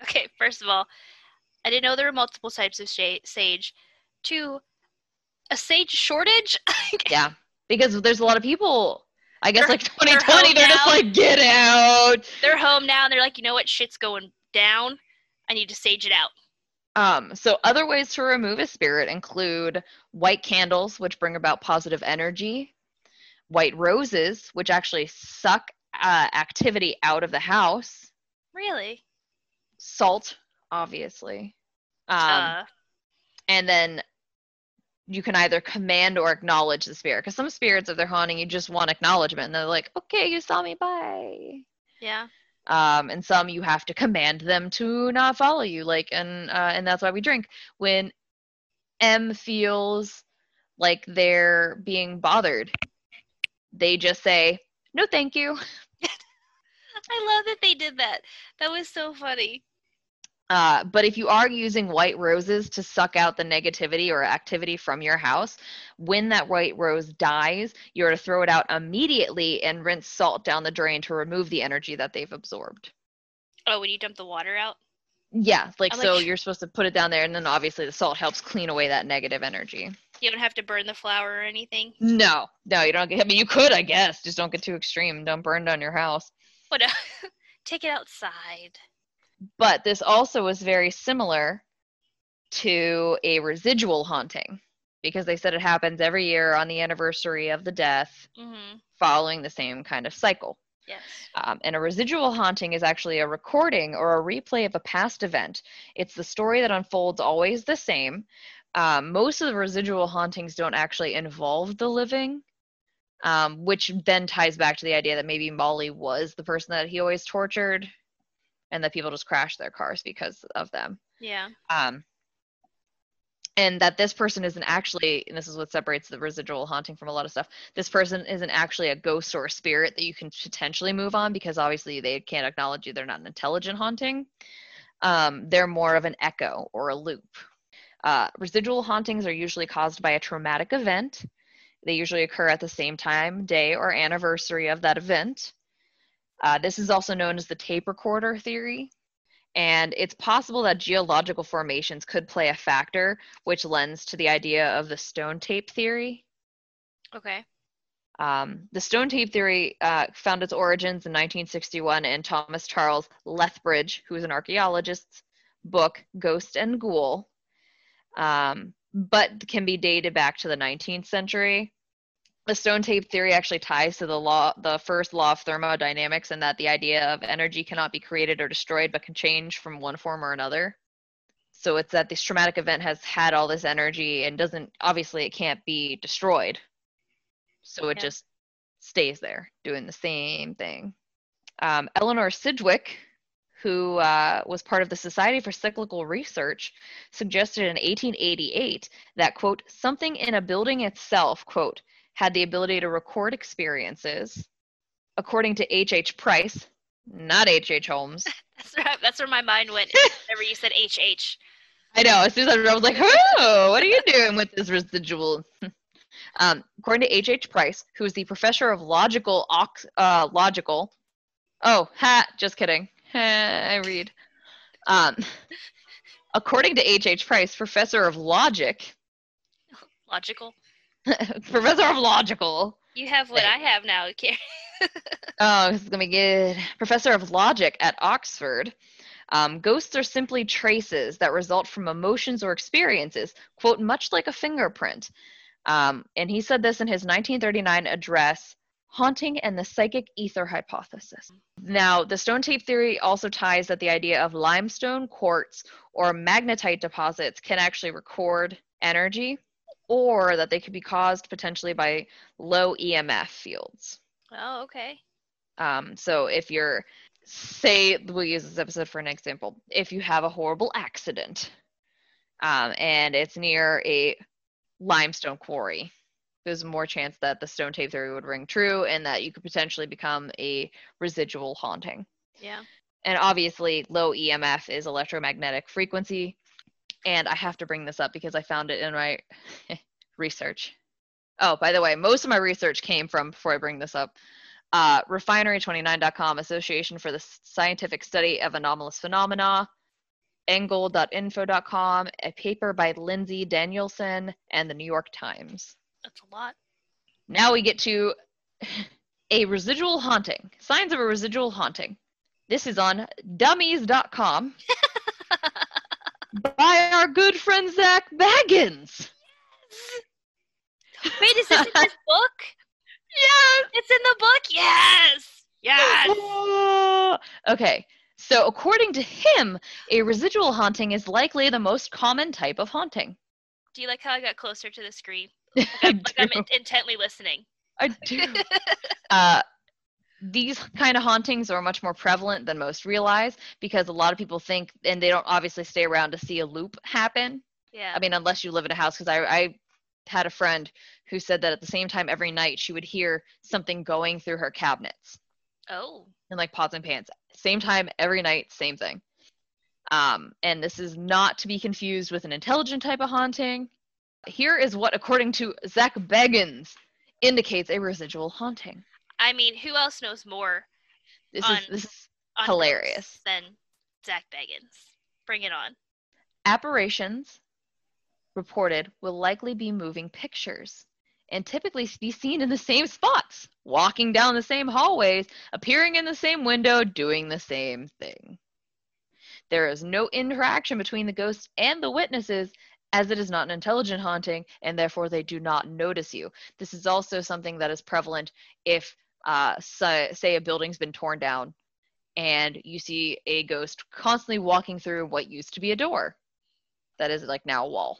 Okay, first of all, I didn't know there were multiple types of sh- sage. Two, a sage shortage? Yeah, because there's a lot of people, I guess They're- like twenty they're twenty, home they're just now. like, get out. They're home now and they're like, you know what, shit's going down. I need to sage it out. Um, so other ways to remove a spirit include white candles, which bring about positive energy, white roses, which actually suck uh, activity out of the house, Really? salt, obviously. Um, uh, and then you can either command or acknowledge the spirit. Because some spirits, if they're haunting, you just want acknowledgement. And they're like, okay, you saw me, bye. yeah. Um, and some you have to command them to not follow you. Like, and uh, and that's why we drink. When M feels like they're being bothered, they just say, no, thank you. I love that they did that. That was so funny. Uh, but if you are using white roses to suck out the negativity or activity from your house, when that white rose dies, you're to throw it out immediately and rinse salt down the drain to remove the energy that they've absorbed. Oh, when you dump the water out? Yeah, like I'm so like- you're supposed to put it down there, and then obviously the salt helps clean away that negative energy. You don't have to burn the flower or anything? No, no, you don't get, I mean, you could, I guess, just don't get too extreme. Don't burn down your house. What? Take it outside. But this also is very similar to a residual haunting, because they said it happens every year on the anniversary of the death, Mm-hmm. following the same kind of cycle. Yes. Um, and a residual haunting is actually a recording or a replay of a past event. It's the story that unfolds always the same. Um, most of the residual hauntings don't actually involve the living, um, which then ties back to the idea that maybe Molly was the person that he always tortured, and that people just crashed their cars because of them. Yeah. Um, and that this person isn't actually, and this is what separates the residual haunting from a lot of stuff, this person isn't actually a ghost or a spirit that you can potentially move on, because obviously they can't acknowledge you. They're not an intelligent haunting. Um, they're more of an echo or a loop. Uh, residual hauntings are usually caused by a traumatic event. They usually occur at the same time, day, or anniversary of that event. Uh, this is also known as the tape recorder theory. And it's possible that geological formations could play a factor, which lends to the idea of the stone tape theory. Okay. Um, the stone tape theory uh, found its origins in nineteen sixty-one in Thomas Charles Lethbridge, who is an archaeologist's book, Ghost and Ghoul, um, but can be dated back to the nineteenth century. The stone tape theory actually ties to the law, the first law of thermodynamics, and that the idea of energy cannot be created or destroyed, but can change from one form or another. So it's that this traumatic event has had all this energy and doesn't, obviously it can't be destroyed. So it Yeah. just stays there doing the same thing. Um, Eleanor Sidgwick, who uh, was part of the Society for Cyclical Research, suggested in eighteen eighty-eight that, quote, something in a building itself, quote, had the ability to record experiences. According to H H. Price, not H H. Holmes. That's right. That's where my mind went whenever you said H H. I know. As soon as I, I was like, oh, what are you doing with this residual? um, according to H H. Price, who is the professor of logical, uh, logical. Oh, ha, just kidding. I read. Um, according to H H. Price, professor of logic. Logical. Professor of logical. You have what I have now, Carrie. Oh, this is gonna be good. Professor of logic at Oxford. Um, ghosts are simply traces that result from emotions or experiences, quote, much like a fingerprint. Um, and he said this in his nineteen thirty-nine address, Haunting and the Psychic Ether Hypothesis. Now, the stone tape theory also ties that the idea of limestone, quartz, or magnetite deposits can actually record energy, or that they could be caused potentially by low E M F fields. Oh, okay. Um, so if you're, say, we'll use this episode for an example. If you have a horrible accident um, and it's near a limestone quarry, there's more chance that the stone tape theory would ring true and that you could potentially become a residual haunting. Yeah. And obviously, low E M F is electromagnetic frequency. And I have to bring this up because I found it in my research. Oh, by the way, most of my research came from, before I bring this up, uh, refinery twenty-nine dot com, Association for the Scientific Study of Anomalous Phenomena, angle dot info dot com, a paper by Lindsay Danielson, and the New York Times. That's a lot. Now we get to a residual haunting. Signs of a residual haunting. This is on dummies dot com by our good friend Zach Baggins. Wait, is this in his book? Yes! It's in the book? Yes! Yes! Oh. Okay, so according to him, a residual haunting is likely the most common type of haunting. Do you like how I got closer to the screen? Like I'm, like I'm in- intently listening. I do. uh, these kind of hauntings are much more prevalent than most realize because a lot of people think, and they don't obviously stay around to see a loop happen. Yeah. I mean, unless you live in a house, because I, I had a friend who said that at the same time every night she would hear something going through her cabinets. Oh. And like pots and pans. Same time every night, same thing. Um, and this is not to be confused with an intelligent type of haunting. Here is what, according to Zach Baggins, indicates a residual haunting. I mean, who else knows more This on, is this is on hilarious. ghosts than Zach Baggins? Bring it on. Apparitions reported will likely be moving pictures and typically be seen in the same spots, walking down the same hallways, appearing in the same window, doing the same thing. There is no interaction between the ghosts and the witnesses, as it is not an intelligent haunting, and therefore they do not notice you. This is also something that is prevalent if, uh, say, say a building's been torn down, and you see a ghost constantly walking through what used to be a door. That is like now a wall.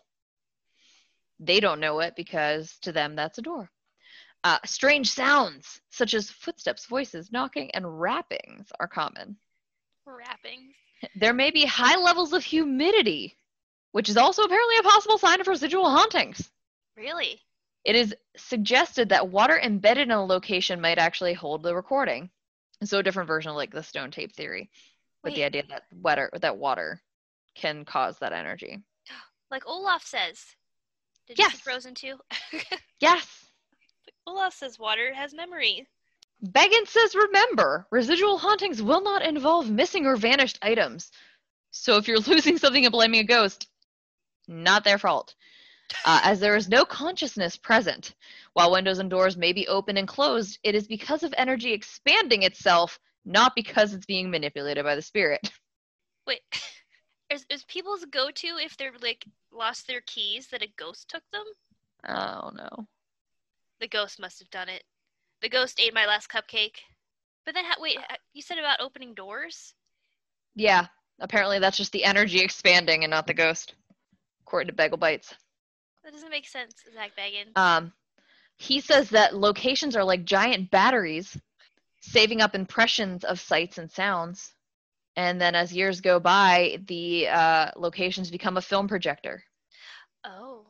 They don't know it because to them that's a door. Uh, strange sounds, such as footsteps, voices, knocking, and rappings are common. Rapping. There may be high levels of humidity, which is also apparently a possible sign of residual hauntings. Really? It is suggested that water embedded in a location might actually hold the recording. So a different version of like the stone tape theory, with Wait. the idea that water, that water can cause that energy. Like Olaf says. Did Yes. you see Frozen two? Yes. Olaf says water has memory. Baggins says, remember, residual hauntings will not involve missing or vanished items. So if you're losing something and blaming a ghost, not their fault. Uh, as there is no consciousness present. While windows and doors may be open and closed, it is because of energy expanding itself, not because it's being manipulated by the spirit. Wait, is, is people's go-to if they're like lost their keys that a ghost took them? Oh, no. The ghost must have done it. The ghost ate my last cupcake. But then, ha- wait, ha- you said about opening doors? Yeah, apparently that's just the energy expanding and not the ghost, according to Bagel Bites. That doesn't make sense, Zach Baggins. Um, he says that locations are like giant batteries, saving up impressions of sights and sounds. And then as years go by, the uh, locations become a film projector. Oh.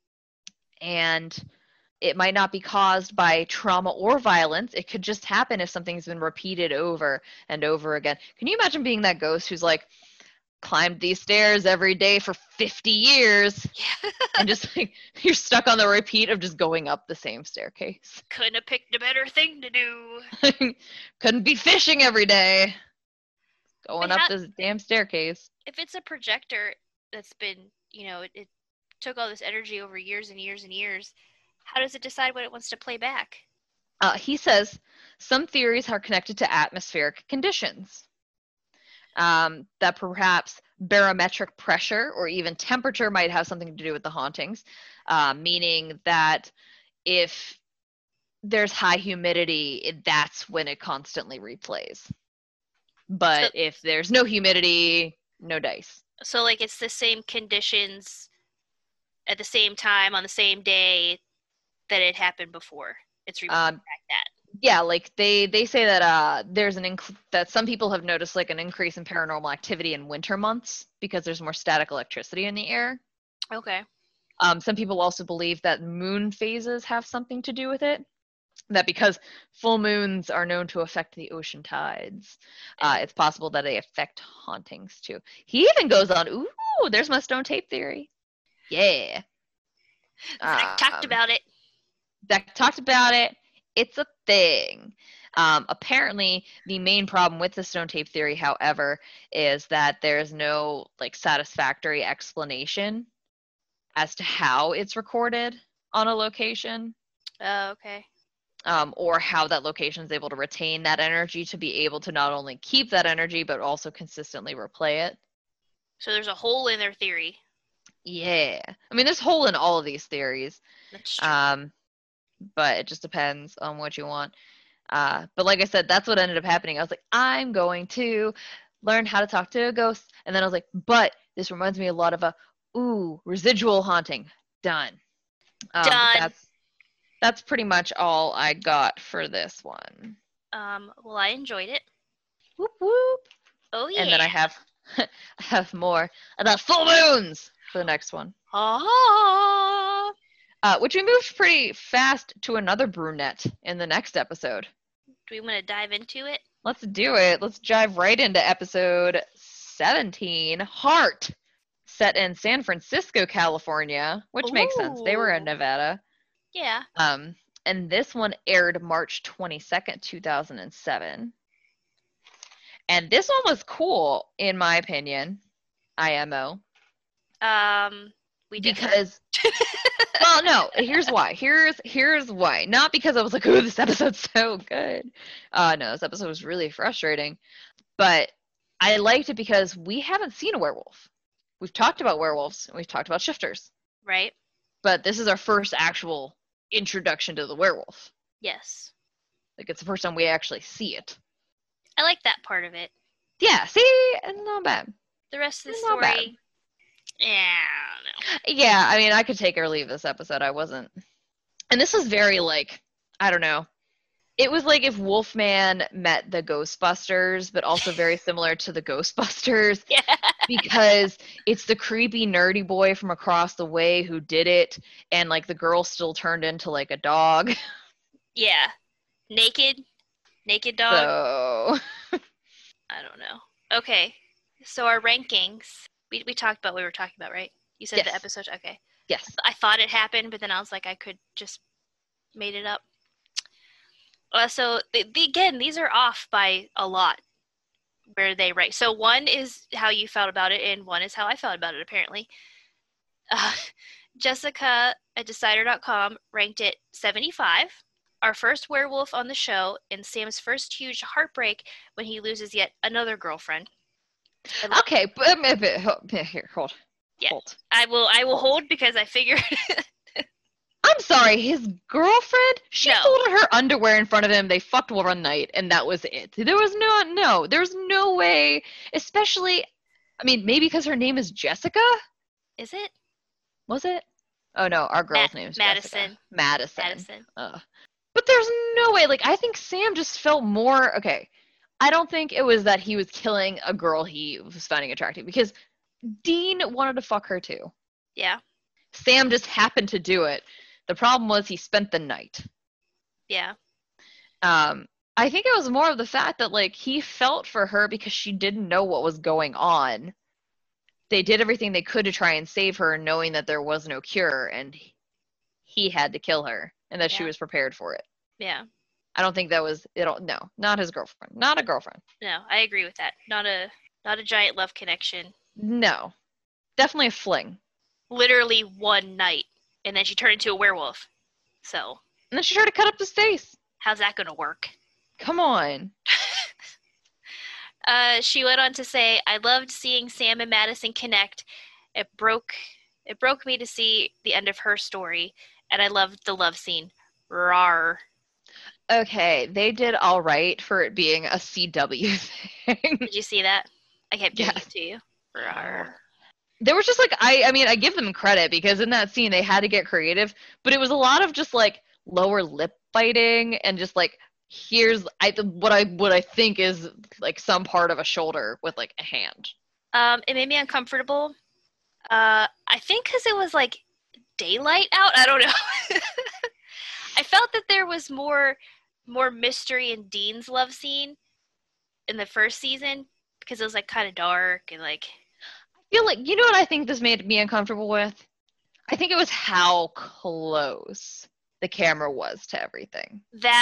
And it might not be caused by trauma or violence. It could just happen if something's been repeated over and over again. Can you imagine being that ghost who's like climbed these stairs every day for fifty years Yeah. and just like you're stuck on the repeat of just going up the same staircase? Couldn't have picked a better thing to do. Couldn't be fishing every day. Going Wait, up how- this damn staircase. If it's a projector that's been, you know, it, it took all this energy over years and years and years, how does it decide what it wants to play back? Uh, he says some theories are connected to atmospheric conditions. Um, that perhaps barometric pressure or even temperature might have something to do with the hauntings, uh, meaning that if there's high humidity, it, that's when it constantly replays. But So- if there's no humidity, no dice. So, like, it's the same conditions at the same time on the same day that it happened before. It's replaying Um, back that. Yeah, like they they say that uh there's an inc- that some people have noticed like an increase in paranormal activity in winter months because there's more static electricity in the air. Okay. Um, some people also believe that moon phases have something to do with it. That because full moons are known to affect the ocean tides, uh, it's possible that they affect hauntings too. He even goes on, ooh, there's my stone tape theory. Yeah. Zach talked Um, about it. Zach talked about it. It's a thing. Um, apparently, the main problem with the stone tape theory, however, is that there's no like satisfactory explanation as to how it's recorded on a location. Oh, okay. Um, or how that location is able to retain that energy to be able to not only keep that energy, but also consistently replay it. So there's a hole in their theory. Yeah. I mean, there's hole in all of these theories. That's true. Um, but it just depends on what you want. Uh, but like I said, that's what ended up happening. I was like, I'm going to learn how to talk to a ghost. And then I was like, but this reminds me a lot of a, ooh, residual haunting. Done. Um, Done. That's, that's pretty much all I got for this one. Um, well, I enjoyed it. Whoop, whoop. Oh, yeah. And then I have, I have more about full moons for the next one. Ah. Uh, which we moved pretty fast to another brunette in the next episode. Do we want to dive into it? Let's do it. Let's dive right into episode seventeen, Heart, set in San Francisco, California, which makes sense. They were in Ooh. Nevada. Yeah. Um, and this one aired March twenty-second, two thousand seven. And this one was cool, in my opinion. I M O. Um, we differ. Because well, no, here's why. Here's here's why. Not because I was like, oh, this episode's so good. Uh no, this episode was really frustrating. But I liked it because we haven't seen a werewolf. We've talked about werewolves and we've talked about shifters. Right? But this is our first actual introduction to the werewolf. Yes. Like it's the first time we actually see it. I like that part of it. Yeah, see? It's not bad. The rest of the Not bad. story, yeah, I don't know. Yeah, I mean, I could take or leave this episode. I wasn't. And this was very, like, I don't know. It was like if Wolfman met the Ghostbusters, but also very similar to the Ghostbusters. Yeah. Because it's the creepy, nerdy boy from across the way who did it, and, like, the girl still turned into, like, a dog. Yeah. Naked? Naked dog? So, I don't know. Okay. So our rankings. We we talked about what we were talking about, right? You said Yes. the episode. Okay. yes. I thought it happened, but then I was like, I could just made it up. Uh, so the, the, again, these are off by a lot. Where they rank. So one is how you felt about it, and one is how I felt about it. Apparently, uh, Jessica at Decider dot com ranked it seventy-five. Our first werewolf on the show, and Sam's first huge heartbreak when he loses yet another girlfriend. I lo- Okay, but um, a bit, hold, here, hold. Yeah. Hold. I will. I will hold because I figured. I'm sorry, his girlfriend? She No. folded her underwear in front of him, they fucked one night, and that was it. There was no, no, there's no way, especially, I mean, maybe because her name is Jessica? Is it Was it? Oh no, our girl's Ma- name is Madison. Jessica. Madison. Madison? Ugh. But there's no way, like, I think Sam just felt more, okay, I don't think it was that he was killing a girl he was finding attractive, because Dean wanted to fuck her too. Yeah. Sam just happened to do it. The problem was he spent the night. Yeah. Um, I think it was more of the fact that, like, he felt for her because she didn't know what was going on. They did everything they could to try and save her, knowing that there was no cure, and he had to kill her, and that she Yeah. was prepared for it. Yeah. I don't think that was it. All, no, not his girlfriend. Not a girlfriend. No, I agree with that. Not a not a giant love connection. No, definitely a fling. Literally one night, and then she turned into a werewolf. So And then she tried to cut up his face. how's that going to work? Come on. Uh, she went on to say, "I loved seeing Sam and Madison connect. It broke, it broke me to see the end of her story, and I loved the love scene. Rawr." Okay, they did all right for it being a C W thing. Did you see that? I kept giving Yes. it to you. Rawr. There was just like I I mean I give them credit because in that scene they had to get creative, but it was a lot of just like lower lip biting and just like here's I what I what I think is like some part of a shoulder with like a hand. Um, it made me uncomfortable. Uh, I think because it was like daylight out. I don't know. I felt that there was more more mystery in Dean's love scene in the first season because it was like kind of dark and like I feel like you know what I think this made me uncomfortable with? I think it was how close the camera was to everything. that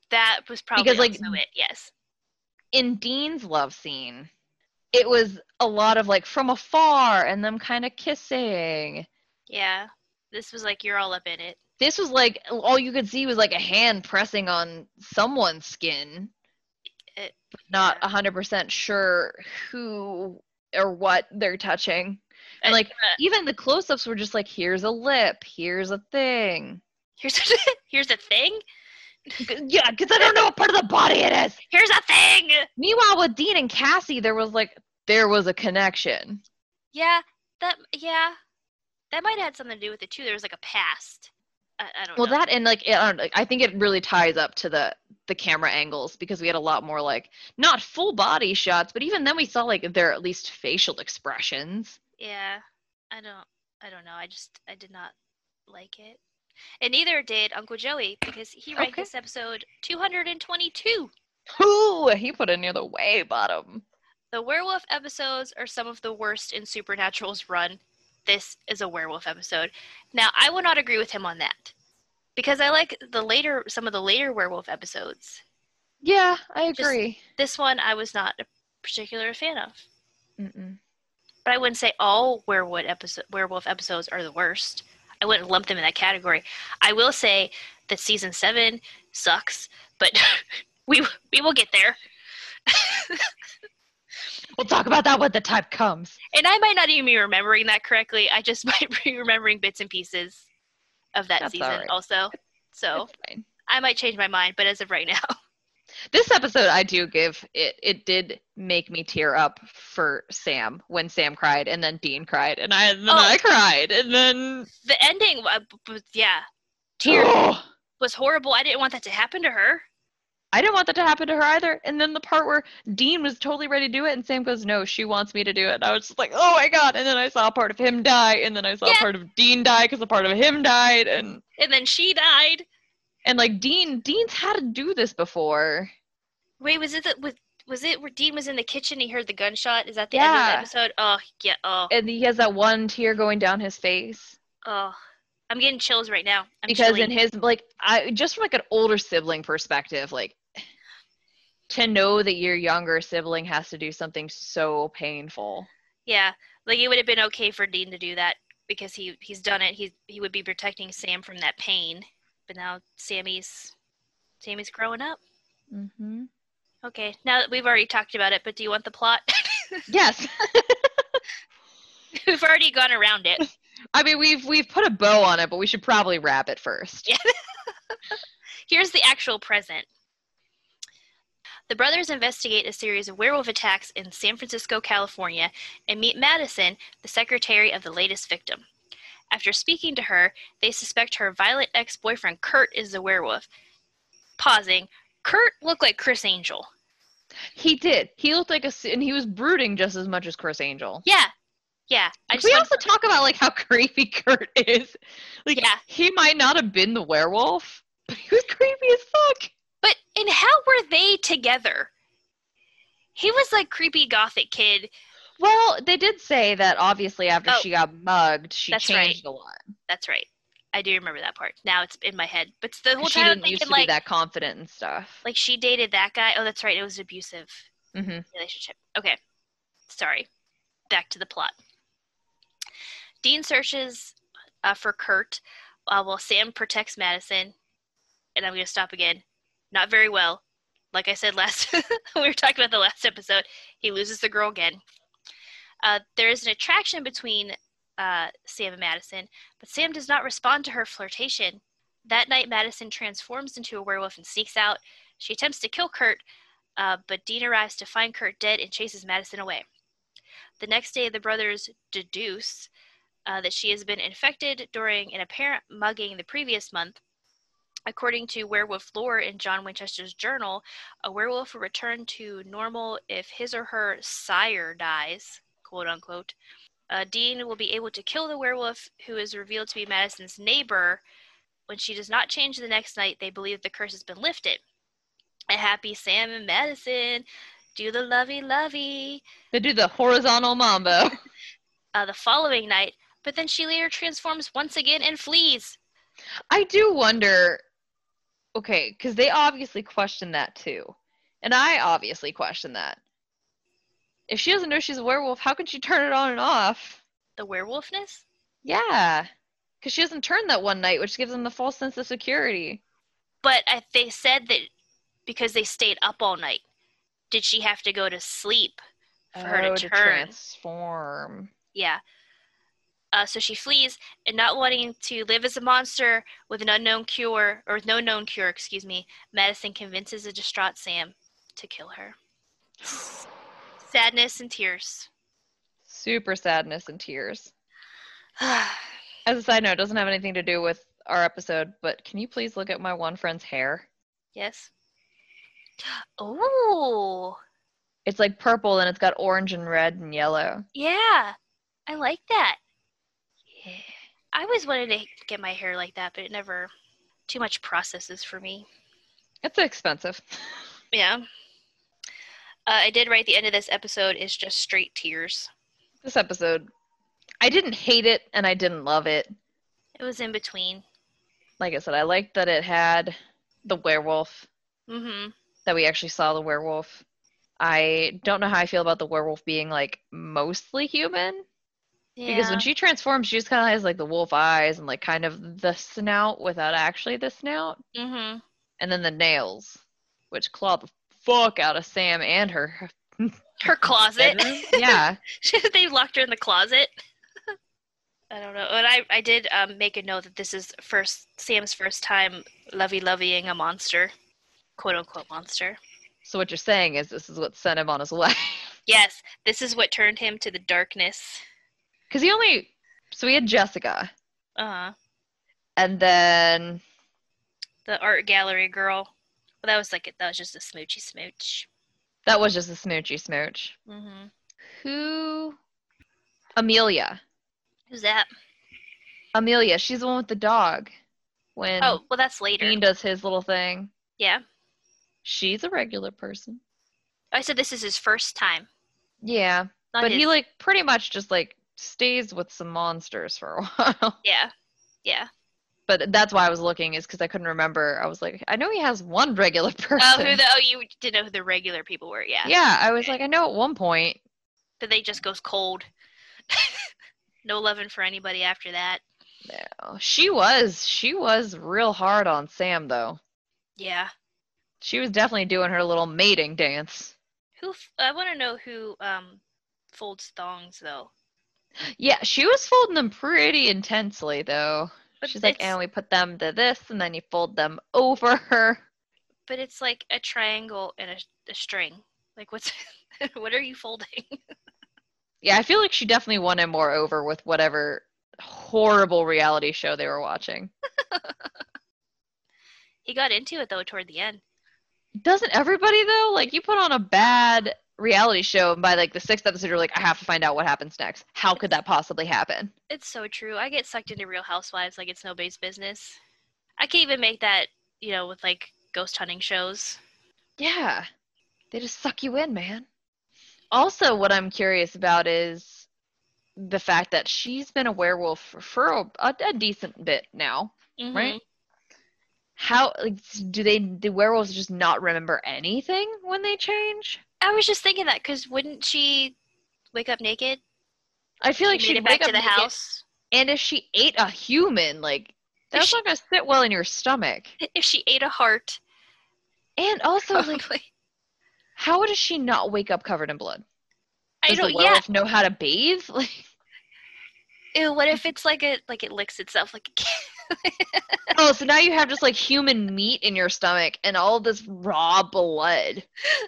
That was probably Because, like, also it, yes. in Dean's love scene, it was a lot of, like, from afar and them kind of kissing. Yeah. This was like, you're all up in it. This was like, all you could see was like a hand pressing on someone's skin. It, but not yeah. one hundred percent sure who or what they're touching. And, like, uh, even the close-ups were just like, here's a lip, here's a thing. Here's a, here's a thing? Yeah, because I don't know what part of the body it is. Here's a thing! Meanwhile, with Dean and Cassie, there was, like, there was a connection. Yeah, that, yeah. That might have had something to do with it, too. There was, like, a past. I, I don't Well, know. that and, like, I don't know, I think it really ties up to the, the camera angles, because we had a lot more, like, not full body shots, but even then we saw, like, their at least facial expressions. Yeah, I don't, I don't know. I just, I did not like it. And neither did Uncle Joey, because he ranked Okay. this episode two hundred twenty-two. Ooh, he put it near the way bottom. The werewolf episodes are some of the worst in Supernatural's run. This is a werewolf episode. Now, I will not agree with him on that, because I like the later, some of the later werewolf episodes. Yeah, I Just- agree. This one, I was not a particular fan of. Mm-mm. But I wouldn't say all werewolf episode, werewolf episodes are the worst. I wouldn't lump them in that category. I will say that season seven sucks, but we we will get there. We'll talk about that when the time comes. And I might not even be remembering that correctly. I just might be remembering bits and pieces of that That's season all right. also. So It's fine. I might change my mind, but as of right now. This episode, I do give it. It did make me tear up for Sam when Sam cried, and then Dean cried, and I and then Oh. I cried, and then The ending, uh, b- b- yeah, tears Ugh. was horrible. I didn't want that to happen to her. I didn't want that to happen to her either. And then the part where Dean was totally ready to do it, and Sam goes, "No, she wants me to do it." And I was just like, "Oh my god!" And then I saw a part of him die, and then I saw Yeah. a part of Dean die because a part of him died, and And then she died. and like Dean, Dean's had to do this before. Wait, was it the, was, was it where Dean was in the kitchen? He heard the gunshot. Is that the end of Yeah. the episode? Oh yeah. Oh And he has that one tear going down his face. oh. I'm getting chills right now. I'm because chilly. in his like I just from like an older sibling perspective, like to know that your younger sibling has to do something so painful. Yeah, like it would have been okay for Dean to do that because he he's done it. He he would be protecting Sam from that pain. But now Sammy's Sammy's growing up. Mm-hmm. Okay, now that we've already talked about it, but do you want the plot? Yes. We've already gone around it. I mean, we've we've put a bow on it, but we should probably wrap it first. Yeah. Here's the actual present. The brothers investigate a series of werewolf attacks in San Francisco, California, and meet Madison, the secretary of the latest victim. After speaking to her, they suspect her violent ex-boyfriend Kurt is the werewolf. Pausing, Kurt looked like Chris Angel. He did. He looked like a, s- and he was brooding just as much as Chris Angel. Yeah, yeah. I Can just we want- also talk about like how creepy Kurt is? Like, Yeah. he might not have been the werewolf, but he was creepy as fuck. But and how were they together? He was like creepy gothic kid. Well, they did say that obviously after Oh. she got mugged, she That's changed a lot. That's right. I do remember that part. Now it's in my head. But the whole She time I'm didn't used thinking to be like, that confident and stuff. like she dated that guy. Oh, that's right. It was an abusive hmm relationship. Okay. Sorry. Back to the plot. Dean searches uh, for Kurt uh, while Sam protects Madison. And I'm going to stop again. Not very well. Like I said last, we were talking about the last episode. He loses the girl again. Uh, there is an attraction between uh, Sam and Madison, but Sam does not respond to her flirtation. That night, Madison transforms into a werewolf and sneaks out. She attempts to kill Kurt, uh, but Dean arrives to find Kurt dead and chases Madison away. The next day, the brothers deduce uh, that she has been infected during an apparent mugging the previous month. According to werewolf lore in John Winchester's journal, a werewolf will return to normal if his or her sire dies, quote unquote. Uh, Dean will be able to kill the werewolf, who is revealed to be Madison's neighbor. When she does not change the next night, they believe the curse has been lifted. A happy Sam and Madison do the lovey-lovey They do the horizontal mambo. uh, the following night, but then she later transforms once again and flees. I do wonder okay, because they obviously question that too. And I obviously question that. If she doesn't know she's a werewolf, how can she turn it on and off? The werewolfness? Yeah. Because she doesn't turn that one night, which gives them the false sense of security. But I, they said that because they stayed up all night, did she have to go to sleep for oh, her to, to turn? transform. Yeah. Uh, so she flees, and not wanting to live as a monster with an unknown cure, or with no known cure, excuse me, Madison convinces a distraught Sam to kill her. Sadness and tears. Super sadness and tears. As a side note, it doesn't have anything to do with our episode, but can you please look at my one friend's hair? Yes. Oh. It's like purple and it's got orange and red and yellow. Yeah. I like that. Yeah. I always wanted to get my hair like that, but it never, too much processes for me. It's expensive. Yeah. Uh, I did write the end of this episode is just straight tears. This episode, I didn't hate it and I didn't love it. It was in between. Like I said, I liked that it had the werewolf. Mm-hmm. That we actually saw the werewolf. I don't know how I feel about the werewolf being, like, mostly human. Yeah. Because when she transforms, she just kind of has, like, the wolf eyes and, like, kind of the snout without actually the snout. Mm-hmm. And then the nails, which claw the fuck out of Sam and her. Her closet. bedroom. Yeah. They locked her in the closet. I don't know. But I, I did um, make a note that this is first Sam's first time lovey-loveying a monster. Quote-unquote monster. So what you're saying is this is what sent him on his way. Yes, this is what turned him to the darkness. Because he only... So he had Jessica. Uh-huh. And then... The art gallery girl. Well, that was like, a, that was just a smoochy smooch. That was just a smoochy smooch. Mm-hmm. Who... Amelia. Who's that? Amelia. She's the one with the dog. When Oh, well, that's later. Dean does his little thing. Yeah. She's a regular person. I said this is his first time. Yeah. Not but his... he, like, pretty much just, like, stays with some monsters for a while. Yeah. Yeah. But that's why I was looking, is because I couldn't remember. I was like, I know he has one regular person. Oh, who the, oh, you didn't know who the regular people were, yeah. Yeah, I was like, I know at one point. But they just goes cold. No loving for anybody after that. No. She was. She was real hard on Sam, though. Yeah. She was definitely doing her little mating dance. Who? I want to know who um folds thongs, though. Yeah, she was folding them pretty intensely, though. But She's like, it's- and we put them to this, and then you fold them over her. But it's like a triangle and a, a string. Like, what's... what are you folding? Yeah, I feel like she definitely won him more over with whatever horrible reality show they were watching. He got into it, though, toward the end. Doesn't everybody, though? Like, you put on a bad reality show, and by, like, the sixth episode, you're like, I have to find out what happens next. How could that possibly happen? It's so true. I get sucked into Real Housewives like it's nobody's business. I can even make that, you know, with, like, ghost hunting shows. Yeah. They just suck you in, man. Also, what I'm curious about is the fact that she's been a werewolf for, for a, a, a decent bit now, Mm-hmm. right? How, like, do they, do werewolves just not remember anything when they change? I was just thinking that, because wouldn't she wake up naked? I feel like She she'd made it wake back up to the naked, house. and if she ate a human, like, that's she- not gonna sit well in your stomach. If she ate a heart. And also, like, Probably. how does she not wake up covered in blood? I Does don't, the yeah. werewolf know how to bathe? Like, Ew, what if it's like a, like it licks itself like a cat? oh, so now you have just, like, human meat in your stomach and all this raw blood.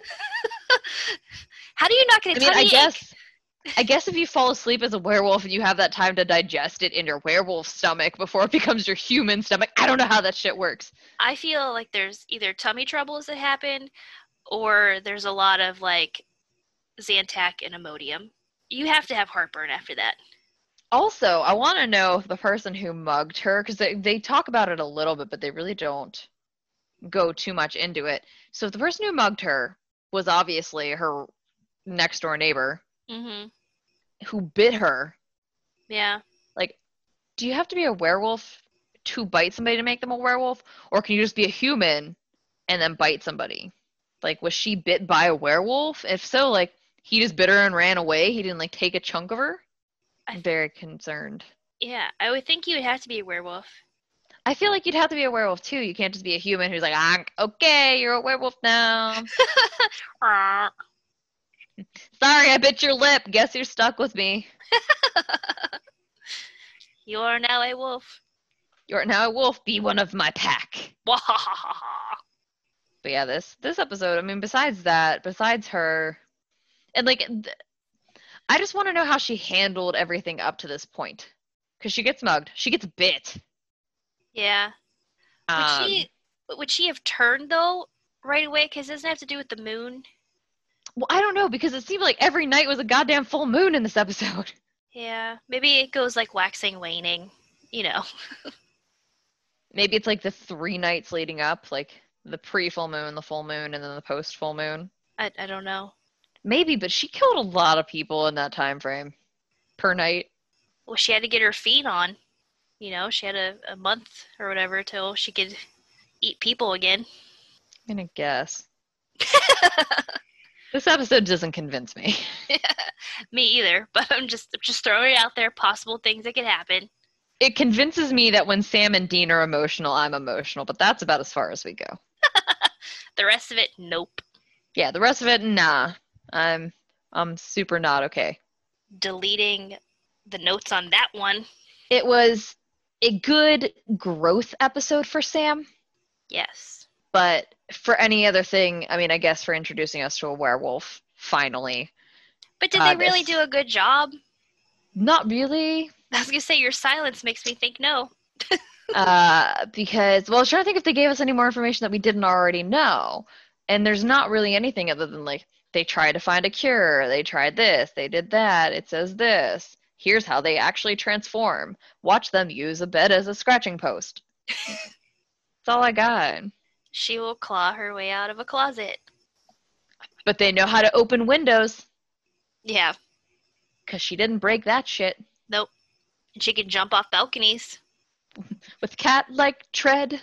How do you not get a I mean, I tummy ache? guess, I guess if you fall asleep as a werewolf and you have that time to digest it in your werewolf stomach before it becomes your human stomach, I don't know how that shit works. I feel like there's either tummy troubles that happen, or there's a lot of, like, Zantac and Imodium. You have to have heartburn after that. Also, I want to know if the person who mugged her, because they, they talk about it a little bit, but they really don't go too much into it. So if the person who mugged her was obviously her next door neighbor Mm-hmm. who bit her, Yeah. like, do you have to be a werewolf to bite somebody to make them a werewolf, or can you just be a human and then bite somebody? Like, was she bit by a werewolf? If so, like, he just bit her and ran away. He didn't, like, take a chunk of her. I'm very concerned. Yeah, I would think you would have to be a werewolf. I feel like you'd have to be a werewolf, too. You can't just be a human who's like, ah, okay, you're a werewolf now. Sorry, I bit your lip. Guess you're stuck with me. You are now a wolf. You are now a wolf. Be one of my pack. But yeah, this this episode, I mean, besides that, besides her, and like, th- I just want to know how she handled everything up to this point. Because she gets mugged. She gets bit. Yeah. Would Um, she would she have turned though right away? Because it doesn't have to do with the moon. well, I don't know, because it seemed like every night was a goddamn full moon in this episode. Yeah, maybe it goes like waxing, waning. You know. Maybe it's like the three nights leading up, like the pre-full moon, the full moon, and then the post-full moon. I I don't know. Maybe, but she killed a lot of people in that time frame per night. Well, she had to get her feet on. You know, she had a, a month or whatever till she could eat people again. I'm gonna guess. This episode doesn't convince me. Me either, but I'm just just throwing it out there. Possible things that could happen. It convinces me that when Sam and Dean are emotional, I'm emotional, but that's about as far as we go. The rest of it, nope. Yeah, the rest of it, nah. I'm I'm super not okay. Deleting the notes on that one. It was a good growth episode for Sam, Yes. but for any other thing, I mean, I guess for introducing us to a werewolf, finally. But did Uh, they really this- do a good job? Not really. I was gonna say your silence makes me think no. uh, because, well, I was trying to think if they gave us any more information that we didn't already know. And there's not really anything other than, like, they tried to find a cure. They tried this. They did that. It says this. Here's how they actually transform. Watch them use a bed as a scratching post. That's all I got. She will claw her way out of a closet. But they know how to open windows Yeah. because she didn't break that shit. Nope. And she can jump off balconies. With cat-like tread.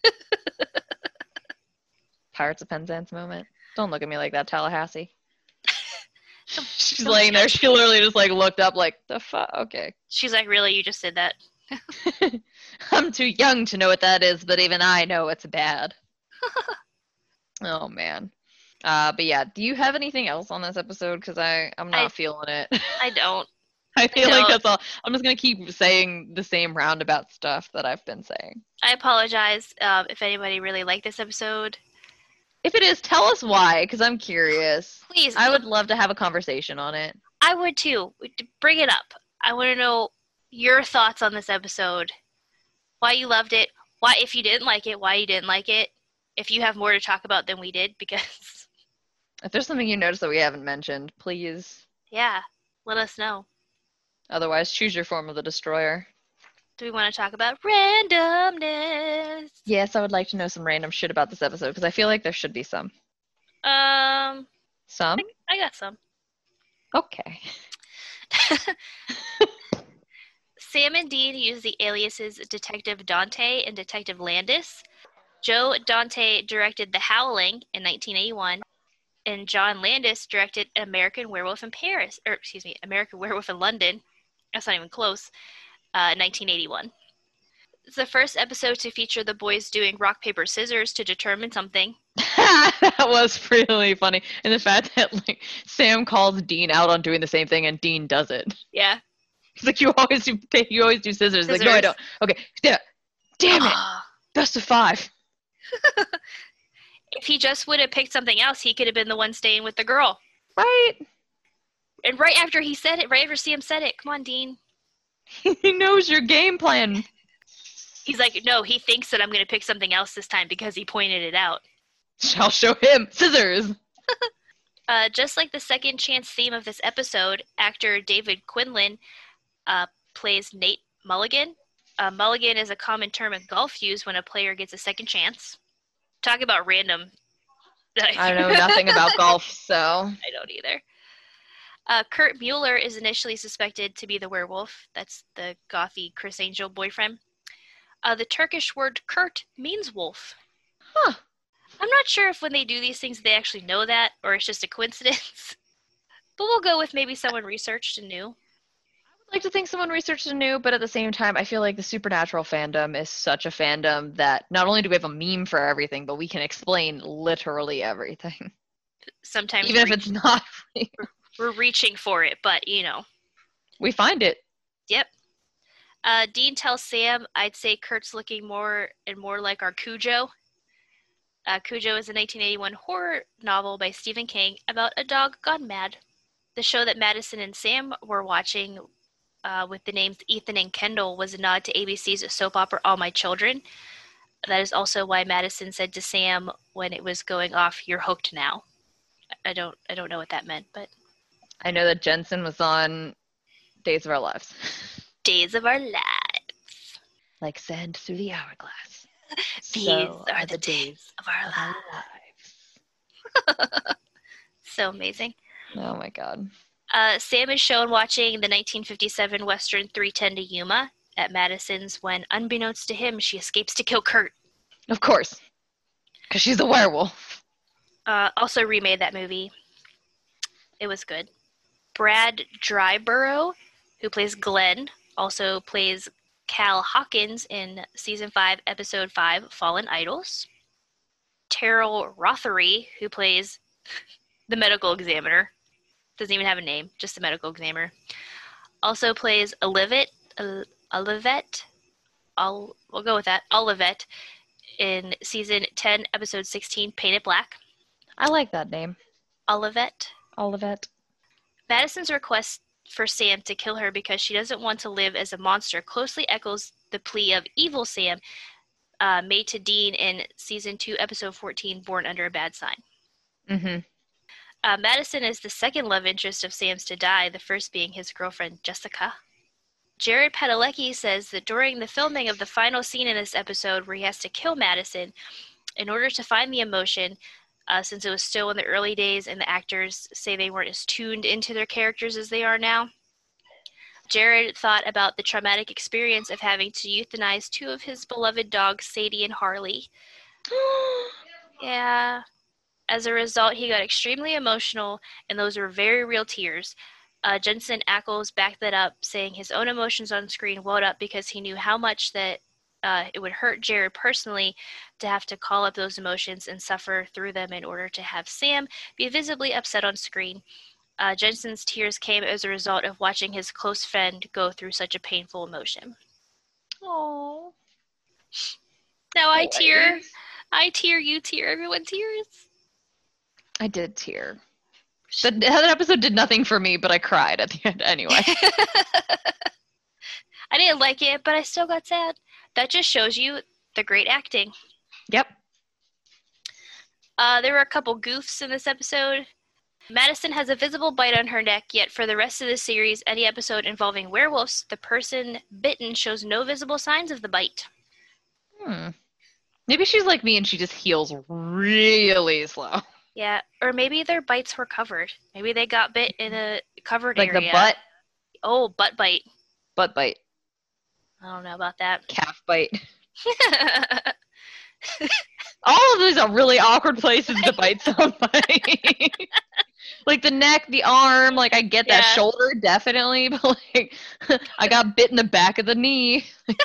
Pirates of Penzance moment. Don't look at me like that, Tallahassee. She's don't laying there. judge She literally just like looked up like, the fuck? Okay. She's like, really? You just did that? I'm too young to know what that is, but even I know it's bad. Oh, man. Uh, but yeah, do you have anything else on this episode? Because I I'm not I- feeling it. I don't. I feel like don't. that's all. I'm just going to keep saying the same roundabout stuff that I've been saying. I apologize um, if anybody really liked this episode. If it is, tell us why, because I'm curious. Please. I would love to have a conversation on it. I would too. Bring it up. I want to know your thoughts on this episode. Why you loved it. Why, if you didn't like it, why you didn't like it. If you have more to talk about than we did, because, If there's something you notice that we haven't mentioned, please. yeah, let us know. Otherwise, choose your form of the destroyer. Do we want to talk about randomness? Yes, I would like to know some random shit about this episode, because I feel like there should be some. Um, Some? I got some. Okay. Sam and Dean use the aliases Detective Dante and Detective Landis. Joe Dante directed The Howling in nineteen eighty-one, and John Landis directed American Werewolf in Paris, or excuse me, American Werewolf in London. That's not even close. Uh, nineteen eighty-one. It's the first episode to feature the boys doing rock, paper, scissors to determine something. That was really funny. And the fact that like Sam calls Dean out on doing the same thing and Dean does it. Yeah. He's like, you always do you always do scissors. He's like, no, I Scissors. don't. Okay. Yeah. Damn it. Best of five. If he just would have picked something else, he could have been the one staying with the girl. Right? And right after he said it, right after Sam said it, come on, Dean. He knows your game plan. He's like, no, he thinks that I'm going to pick something else this time because he pointed it out. Shall show him scissors. Uh, just like the second chance theme of this episode, actor David Quinlan uh, plays Nate Mulligan. Uh, mulligan is a common term in golf used when a player gets a second chance. Talk about random. I know nothing about golf, so I don't either. Uh, Kurt Mueller is initially suspected to be the werewolf. That's the gothy Chris Angel boyfriend. Uh, the Turkish word Kurt means wolf. Huh. I'm not sure if when they do these things they actually know that or it's just a coincidence. But we'll go with maybe someone researched and knew. I'd like to think someone researched and knew, but at the same time, I feel like the Supernatural fandom is such a fandom that not only do we have a meme for everything, but we can explain literally everything. Sometimes Even if reach- it's not real. we're reaching for it, but you know. We find it. Yep. Uh, Dean tells Sam, I'd say Kurt's looking more and more like our Cujo. Uh, Cujo is a nineteen eighty-one horror novel by Stephen King about a dog gone mad. The show that Madison and Sam were watching uh, with the names Ethan and Kendall was a nod to A B C's soap opera All My Children. That is also why Madison said to Sam when it was going off, "You're hooked now." I don't, I don't know what that meant, but I know that Jensen was on Days of Our Lives. Days of Our Lives. Like sand through the hourglass. These So are the days of our of our lives. lives. So amazing. Oh my god. Uh, Sam is shown watching the nineteen fifty-seven Western three ten to Yuma at Madison's when, unbeknownst to him, she escapes to kill Kurt. Of course. Because she's a werewolf. Uh, also remade that movie. It was good. Brad Dryborough, who plays Glenn, also plays Cal Hawkins in Season five, Episode five, Fallen Idols. Terrell Rothery, who plays the medical examiner. Doesn't even have a name, just the medical examiner. Also plays Olivet, uh, Olivet, I'll, we'll go with that, Olivet, in Season ten, Episode sixteen, Painted Black. I like that name. Olivet. Olivet. Madison's request for Sam to kill her because she doesn't want to live as a monster closely echoes the plea of evil Sam uh, made to Dean in Season two, Episode fourteen, Born Under a Bad Sign. Mm-hmm. Uh, Madison is the second love interest of Sam's to die, the first being his girlfriend, Jessica. Jared Padalecki says that during the filming of the final scene in this episode where he has to kill Madison, in order to find the emotion, uh, since it was still in the early days and the actors say they weren't as tuned into their characters as they are now, Jared thought about the traumatic experience of having to euthanize two of his beloved dogs, Sadie and Harley. Yeah. As a result, he got extremely emotional, and those were very real tears. Uh, Jensen Ackles backed that up, saying his own emotions on screen welled up because he knew how much that uh, it would hurt Jared personally to have to call up those emotions and suffer through them in order to have Sam be visibly upset on screen. Uh, Jensen's tears came as a result of watching his close friend go through such a painful emotion. Aww. Now I tear, I tear, you tear, everyone tears. I did tear. That, that episode did nothing for me, but I cried at the end anyway. I didn't like it, but I still got sad. That just shows you the great acting. Yep. Uh, there were a couple goofs in this episode. Madison has a visible bite on her neck, yet for the rest of the series, any episode involving werewolves, the person bitten shows no visible signs of the bite. Hmm. Maybe she's like me and she just heals really slow. Yeah, or maybe their bites were covered. Maybe they got bit in a covered Like area. the butt? Oh, butt bite. Butt bite. I don't know about that. Calf bite. All of these are really awkward places to bite somebody. Like the neck, the arm, like I get that Yeah. shoulder, definitely, but like I got bit in the back of the knee.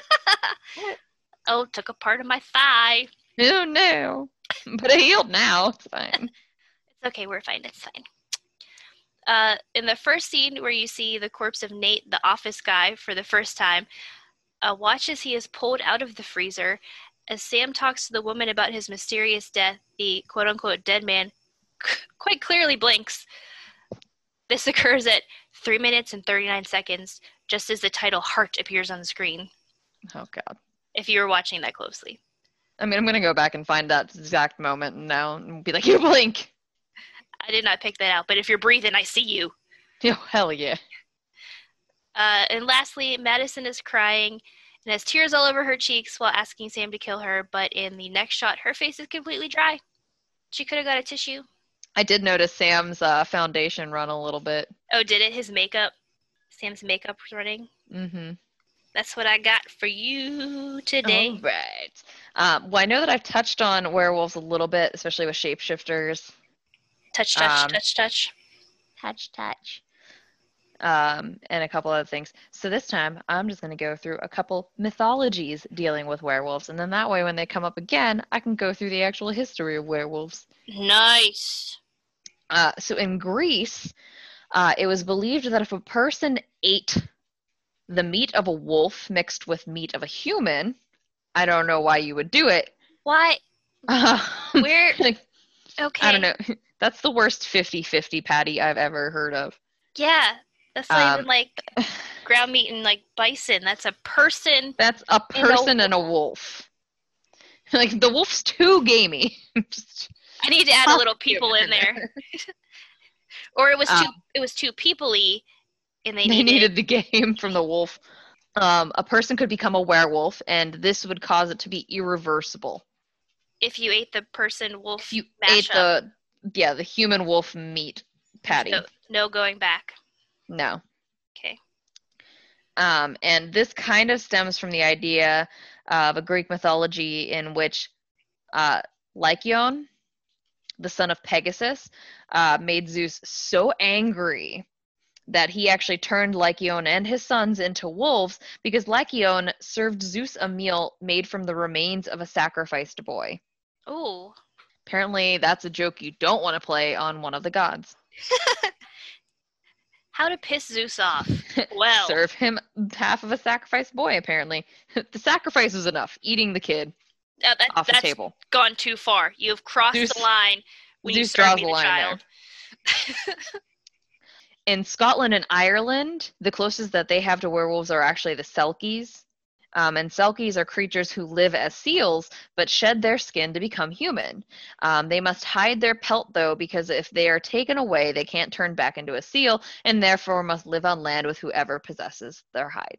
Oh, took a part of my thigh. Oh no. But it healed now. It's fine. It's okay, we're fine, it's fine. Uh, in the first scene where you see the corpse of Nate, the office guy, for the first time, uh, watch as he is pulled out of the freezer. As Sam talks to the woman about his mysterious death, the quote-unquote dead man quite clearly blinks. This occurs at three minutes and thirty-nine seconds, just as the title Heart appears on the screen, Oh god. if you were watching that closely. I mean, I'm gonna go back and find that exact moment now and be like, you blink. I did not pick that out, but if you're breathing, I see you. Oh, hell yeah. Uh, and lastly, Madison is crying and has tears all over her cheeks while asking Sam to kill her, but in the next shot, her face is completely dry. She could have got a tissue. I did notice Sam's uh, foundation run a little bit. Oh, did it? His makeup? Sam's makeup was running? Mm-hmm. That's what I got for you today. All right. Um, well, I know that I've touched on werewolves a little bit, especially with shapeshifters. Touch, touch, Um, touch, touch. Touch, touch. Um, and a couple other things. So this time, I'm just going to go through a couple mythologies dealing with werewolves, and then that way, when they come up again, I can go through the actual history of werewolves. Nice. Uh, so in Greece, uh, it was believed that if a person ate the meat of a wolf mixed with meat of a human, I don't know why you would do it. Why? Uh, Where? like, Okay. I don't know. That's the worst fifty-fifty patty I've ever heard of. Yeah. That's not Um, even like ground meat and like bison. That's a person. That's a And a person and a wolf. Like, the wolf's too gamey. Just I need to add a little people in in there. Or it was too Um, it was too people-y and they, They needed, needed the game from the wolf. Um, a person could become a werewolf, and this would cause it to be irreversible. if you ate the person wolf If you mashup. ate the, yeah, the human wolf meat patty. No, no going back. No. Okay. Um, and this kind of stems from the idea of a Greek mythology in which uh, Lycaon, the son of Pegasus, uh, made Zeus so angry that he actually turned Lycaon and his sons into wolves because Lycaon served Zeus a meal made from the remains of a sacrificed boy. Ooh. Apparently, that's a joke you don't want to play on one of the gods. How to piss Zeus off? Well. Serve him half of a sacrificed boy, apparently. The sacrifice was enough. Eating the kid Uh, that, off the that's table. gone too far. You have crossed Zeus- the line when you Zeus serve draws me the the line child. In Scotland and Ireland, the closest that they have to werewolves are actually the Selkies. Um, and Selkies are creatures who live as seals but shed their skin to become human. Um, they must hide their pelt, though, because if they are taken away, they can't turn back into a seal and therefore must live on land with whoever possesses their hide.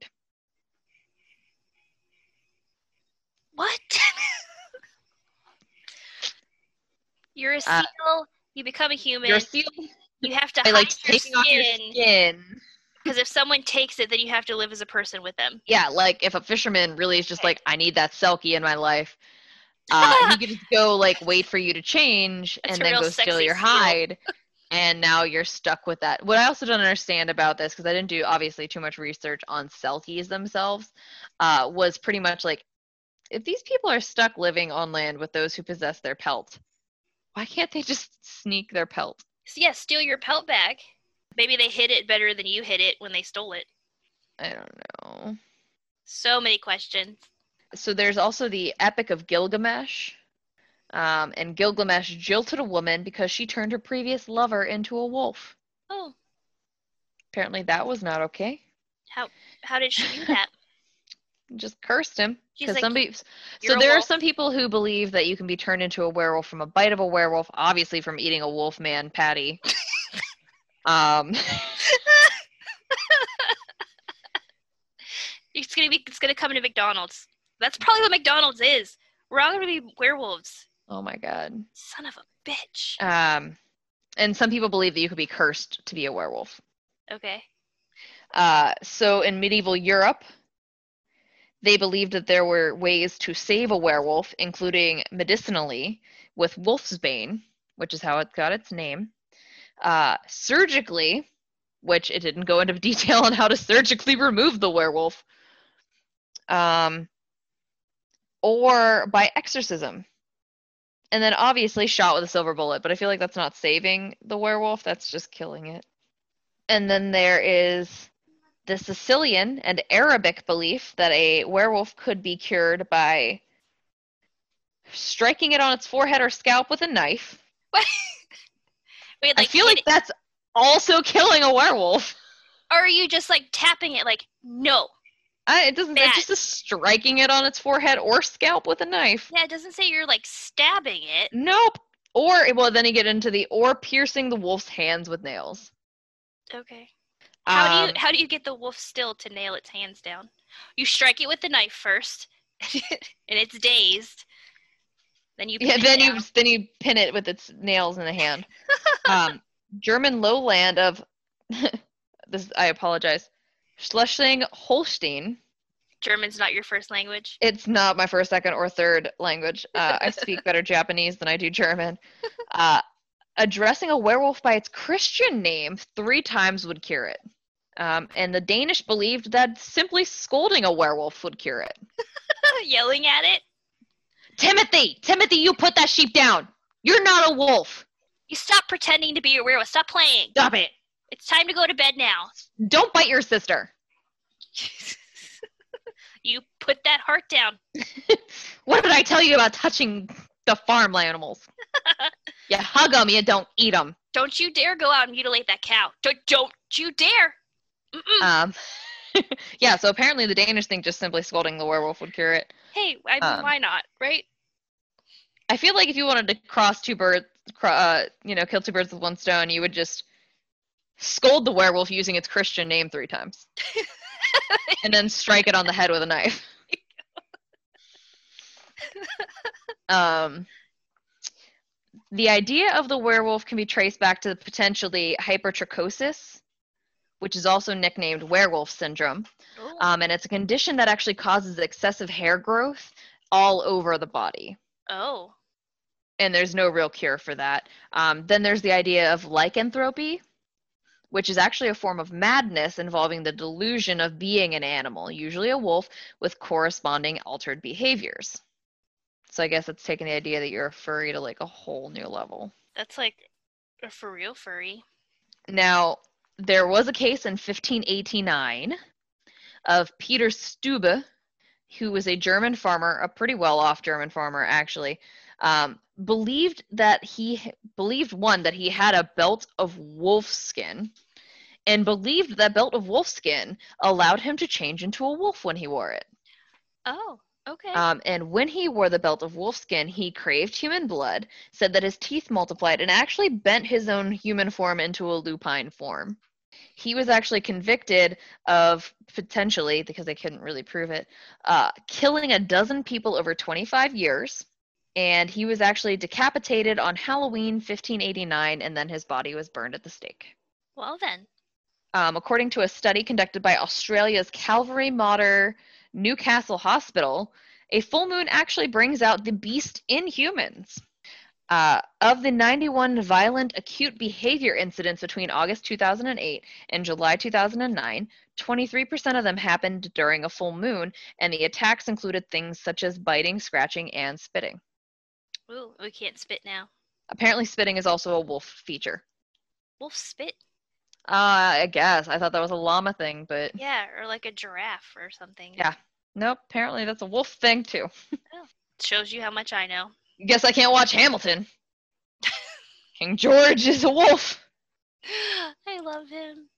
What? You're a seal. Uh, you become a human. You're a seal You have to by hide like your taking off your skin. skin. Because if someone takes it, then you have to live as a person with them. Yeah, like if a fisherman really is just Okay. like, I need that Selkie in my life, uh, he could just go like wait for you to change That's and a then real go steal sexy your seal. hide, and now you're stuck with that. What I also don't understand about this, because I didn't do obviously too much research on Selkies themselves, uh, was pretty much like, if these people are stuck living on land with those who possess their pelt, why can't they just sneak their pelt? So yeah, steal your pelt bag. Maybe they hid it better than you hid it when they stole it. I don't know. So many questions. So there's also the Epic of Gilgamesh. Um, and Gilgamesh jilted a woman because she turned her previous lover into a wolf. Oh, Apparently that was not okay. how how did she do that? Just cursed him. She's Because like, somebody, "You're so a there are wolf." some people who believe that you can be turned into a werewolf from a bite of a werewolf, obviously from eating a wolf man patty. um, It's gonna be. It's gonna come to McDonald's. That's probably what McDonald's is. We're all gonna be werewolves. oh my god. Son of a bitch. Um, and some people believe that you could be cursed to be a werewolf. Okay. Uh, so in medieval Europe, they believed that there were ways to save a werewolf, including medicinally with wolfsbane, which is how it got its name, uh, surgically, which it didn't go into detail on how to surgically remove the werewolf, um, or by exorcism. And then obviously shot with a silver bullet, but I feel like that's not saving the werewolf, that's just killing it. And then there is the Sicilian and Arabic belief that a werewolf could be cured by striking it on its forehead or scalp with a knife. Wait, I like, feel hit like that's also killing a werewolf. it- or are you just like tapping it? Like, no. I, it doesn't. Bad. It's just a striking it on its forehead or scalp with a knife. Yeah, it doesn't say you're like stabbing it. Nope. Or well, then you get into the or piercing the wolf's hands with nails. Okay. How do Um, you how do you get the wolf still to nail its hands down? You strike it with the knife first, and it's dazed. Then you pin Yeah, it then down. you then you pin it with its nails in the hand. um, German lowland of this. I apologize. Schleswig Holstein German's not your first language? It's not my first, second, or third language. Uh, I speak better Japanese than I do German. Uh, addressing a werewolf by its Christian name three times would cure it. Um, and the Danish believed that simply scolding a werewolf would cure it. Yelling at it? Timothy! Timothy, you put that sheep down! You're not a wolf! You stop pretending to be a werewolf. Stop playing. Stop it! It's time to go to bed now. Don't bite your sister. You put that heart down. What did I tell you about touching the farm animals? You hug them, you don't eat them. Don't you dare go out and mutilate that cow. Don't, don't you dare. Mm-mm. Um, yeah, so apparently the Danish think just simply scolding the werewolf would cure it. Hey, I mean, um, why not, right? I feel like if you wanted to cross two birds, uh, you know, kill two birds with one stone, you would just scold the werewolf using its Christian name three times. And then strike it on the head with a knife. um, the idea of the werewolf can be traced back to the potentially hypertrichosis, which is also nicknamed werewolf syndrome. Um, and it's a condition that actually causes excessive hair growth all over the body. Oh. And there's no real cure for that. Um, then there's the idea of lycanthropy, which is actually a form of madness involving the delusion of being an animal, usually a wolf, with corresponding altered behaviors. So I guess it's taking the idea that you're a furry to like a whole new level. That's like a for real furry. Now, there was a case in fifteen eighty-nine of Peter Stube, who was a German farmer, a pretty well-off German farmer actually, um, believed that he believed one that he had a belt of wolf skin, and believed that belt of wolf skin allowed him to change into a wolf when he wore it. Oh, okay. Um, and when he wore the belt of wolf skin, he craved human blood, said that his teeth multiplied, and actually bent his own human form into a lupine form. He was actually convicted of potentially, because they couldn't really prove it, uh, killing a dozen people over twenty-five years. And he was actually decapitated on Halloween fifteen eighty-nine, and then his body was burned at the stake. Well then. Um, according to a study conducted by Australia's Calvary Mater Newcastle Hospital, a full moon actually brings out the beast in humans. Uh, of the ninety-one violent acute behavior incidents between August two thousand eight and July two thousand nine, twenty-three percent of them happened during a full moon, and the attacks included things such as biting, scratching, and spitting. Ooh, we can't spit now. Apparently spitting is also a wolf feature. Wolf spit? Uh, I guess. I thought that was a llama thing, but... Yeah, or like a giraffe or something. Yeah. Nope, apparently that's a wolf thing, too. Oh, shows you how much I know. Guess I can't watch Hamilton. King George is a wolf. I love him.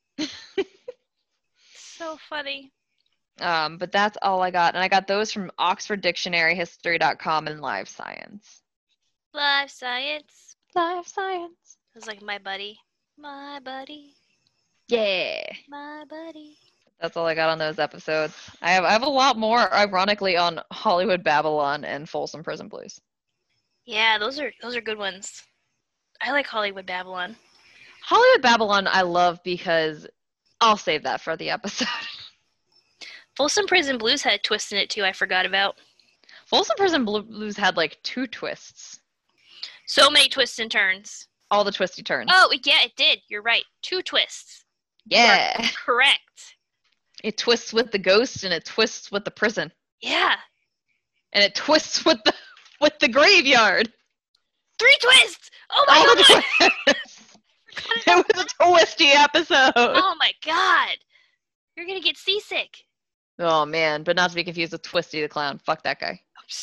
So funny. Um, but that's all I got. And I got those from Oxford Dictionary, History dot com, and Live Science. Live science. Live Science. It was like my buddy. My buddy. Yeah. My buddy. That's all I got on those episodes. I have I have a lot more, ironically, on Hollywood Babylon and Folsom Prison Blues. Yeah, those are those are good ones. I like Hollywood Babylon. Hollywood Babylon I love because I'll save that for the episode. Folsom Prison Blues had a twist in it too I forgot about. Folsom Prison Blues had like two twists. So many twists and turns. All the twisty turns. Oh, yeah, it did. You're right. Two twists. Yeah. Correct. It twists with the ghost and it twists with the prison. Yeah. And it twists with the with the graveyard. Three twists! Oh my All god! the twists. It was a twisty episode. Oh my god! You're gonna get seasick. Oh man, but not to be confused with Twisty the Clown. Fuck that guy.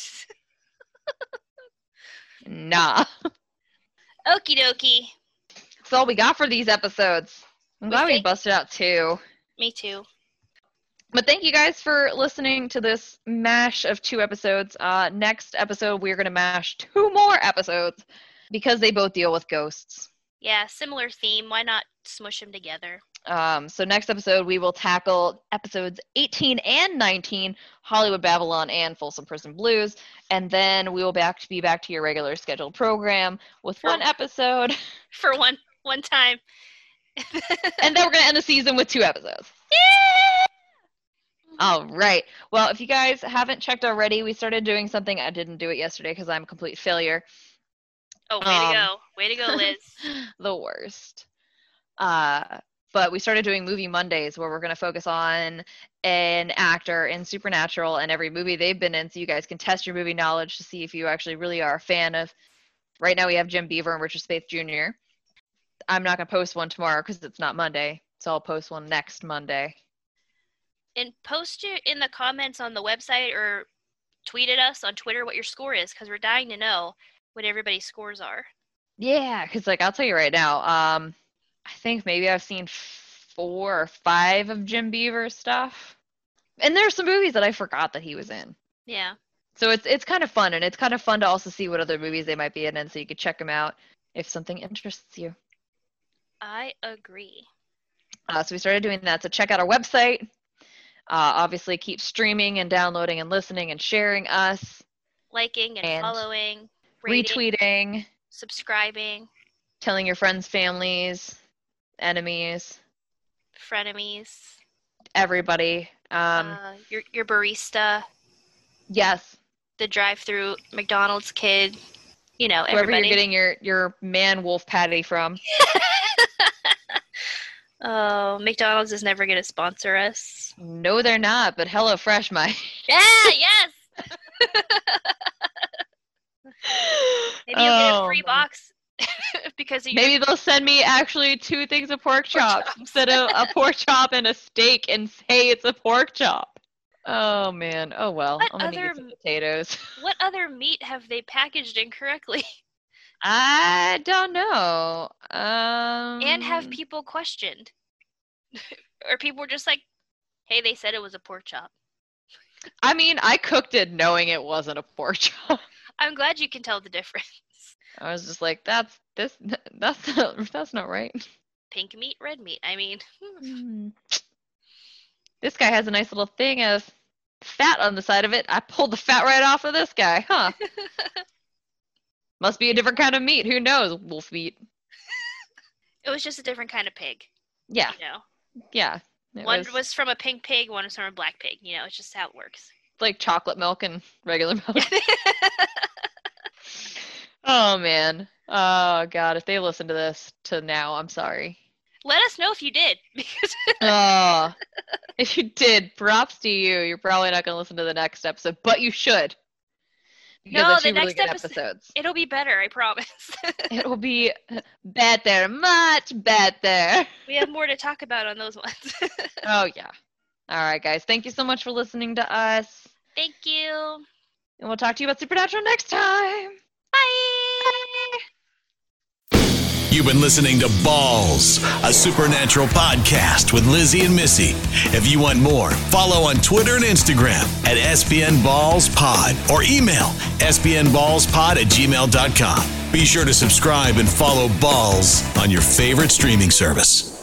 Nah. Okie dokie. That's all we got for these episodes. I'm We glad we think- busted out two. Me too. But thank you guys for listening to this mash of two episodes. Uh, next episode, we're going to mash two more episodes because they both deal with ghosts. Yeah, similar theme. Why not smush them together? Um, so next episode, we will tackle episodes eighteen and nineteen, Hollywood Babylon and Folsom Prison Blues. And then we will back to be back to your regular scheduled program with For- one episode. For one one time. And then we're going to end the season with two episodes. Yeah! All right. Well, if you guys haven't checked already, we started doing something. I didn't do it yesterday because I'm a complete failure. Oh, way Um, to go. Way to go, Liz. The worst. Uh, but we started doing Movie Mondays where we're going to focus on an actor in Supernatural and every movie they've been in so you guys can test your movie knowledge to see if you actually really are a fan of. Right now we have Jim Beaver and Richard Speight Junior I'm not going to post one tomorrow because it's not Monday, so I'll post one next Monday. And post it in the comments on the website or tweet at us on Twitter what your score is because we're dying to know what everybody's scores are. Yeah, because like I'll tell you right now, um, I think maybe I've seen four or five of Jim Beaver's stuff, and there's some movies that I forgot that he was in. Yeah. So it's it's kind of fun, and it's kind of fun to also see what other movies they might be in, and so you could check them out if something interests you. I agree. Uh, so we started doing that. So check out our website. Uh, obviously, keep streaming and downloading and listening and sharing us. Liking and, and following. Rating, retweeting. Subscribing. Telling your friends, families, enemies. Frenemies. Everybody. Um, uh, your your barista. Yes. The drive-through McDonald's kid. You know, whoever everybody. you're getting your, your man wolf patty from. Oh, McDonald's is never going to sponsor us. No, they're not, but HelloFresh might. Yeah, yes! Maybe you'll get a free Oh, box because of your... Maybe they'll send me actually two things of pork chops chops. instead of a pork chop and a steak and say it's a pork chop. Oh, man. Oh, well. What I'm going to other- get some potatoes. What other meat have they packaged incorrectly? I don't know. Um, And have people questioned? Or people were just like, hey, they said it was a pork chop. I mean, I cooked it knowing it wasn't a pork chop. I'm glad you can tell the difference. I was just like, that's this. That's not, that's not right. Pink meat, red meat. I mean, Hmm. This guy has a nice little thing of fat on the side of it. I pulled the fat right off of this guy, huh? Must be a different kind of meat. Who knows? Wolf meat. it was just a different kind of pig. Yeah, You know, yeah. It one was was from a pink pig, one was from a black pig. You know, it's just how it works. like chocolate milk and regular milk. Oh, man. Oh, God. If they listen to this to now, I'm sorry. Let us know if you did, because Oh, if you did, props to you. You're probably not going to listen to the next episode, but you should. Because No, they're the two really next good episode- episodes. it'll be better. I promise. It will be better, much better. We have more to talk about on those ones. Oh, yeah. All right, guys. Thank you so much for listening to us. Thank you. And we'll talk to you about Supernatural next time. Bye. You've been listening to Balls, a Supernatural podcast with Lizzie and Missy. If you want more, follow on Twitter and Instagram at S B N Balls Pod or email s b n balls pod at gmail dot com. Be sure to subscribe and follow Balls on your favorite streaming service.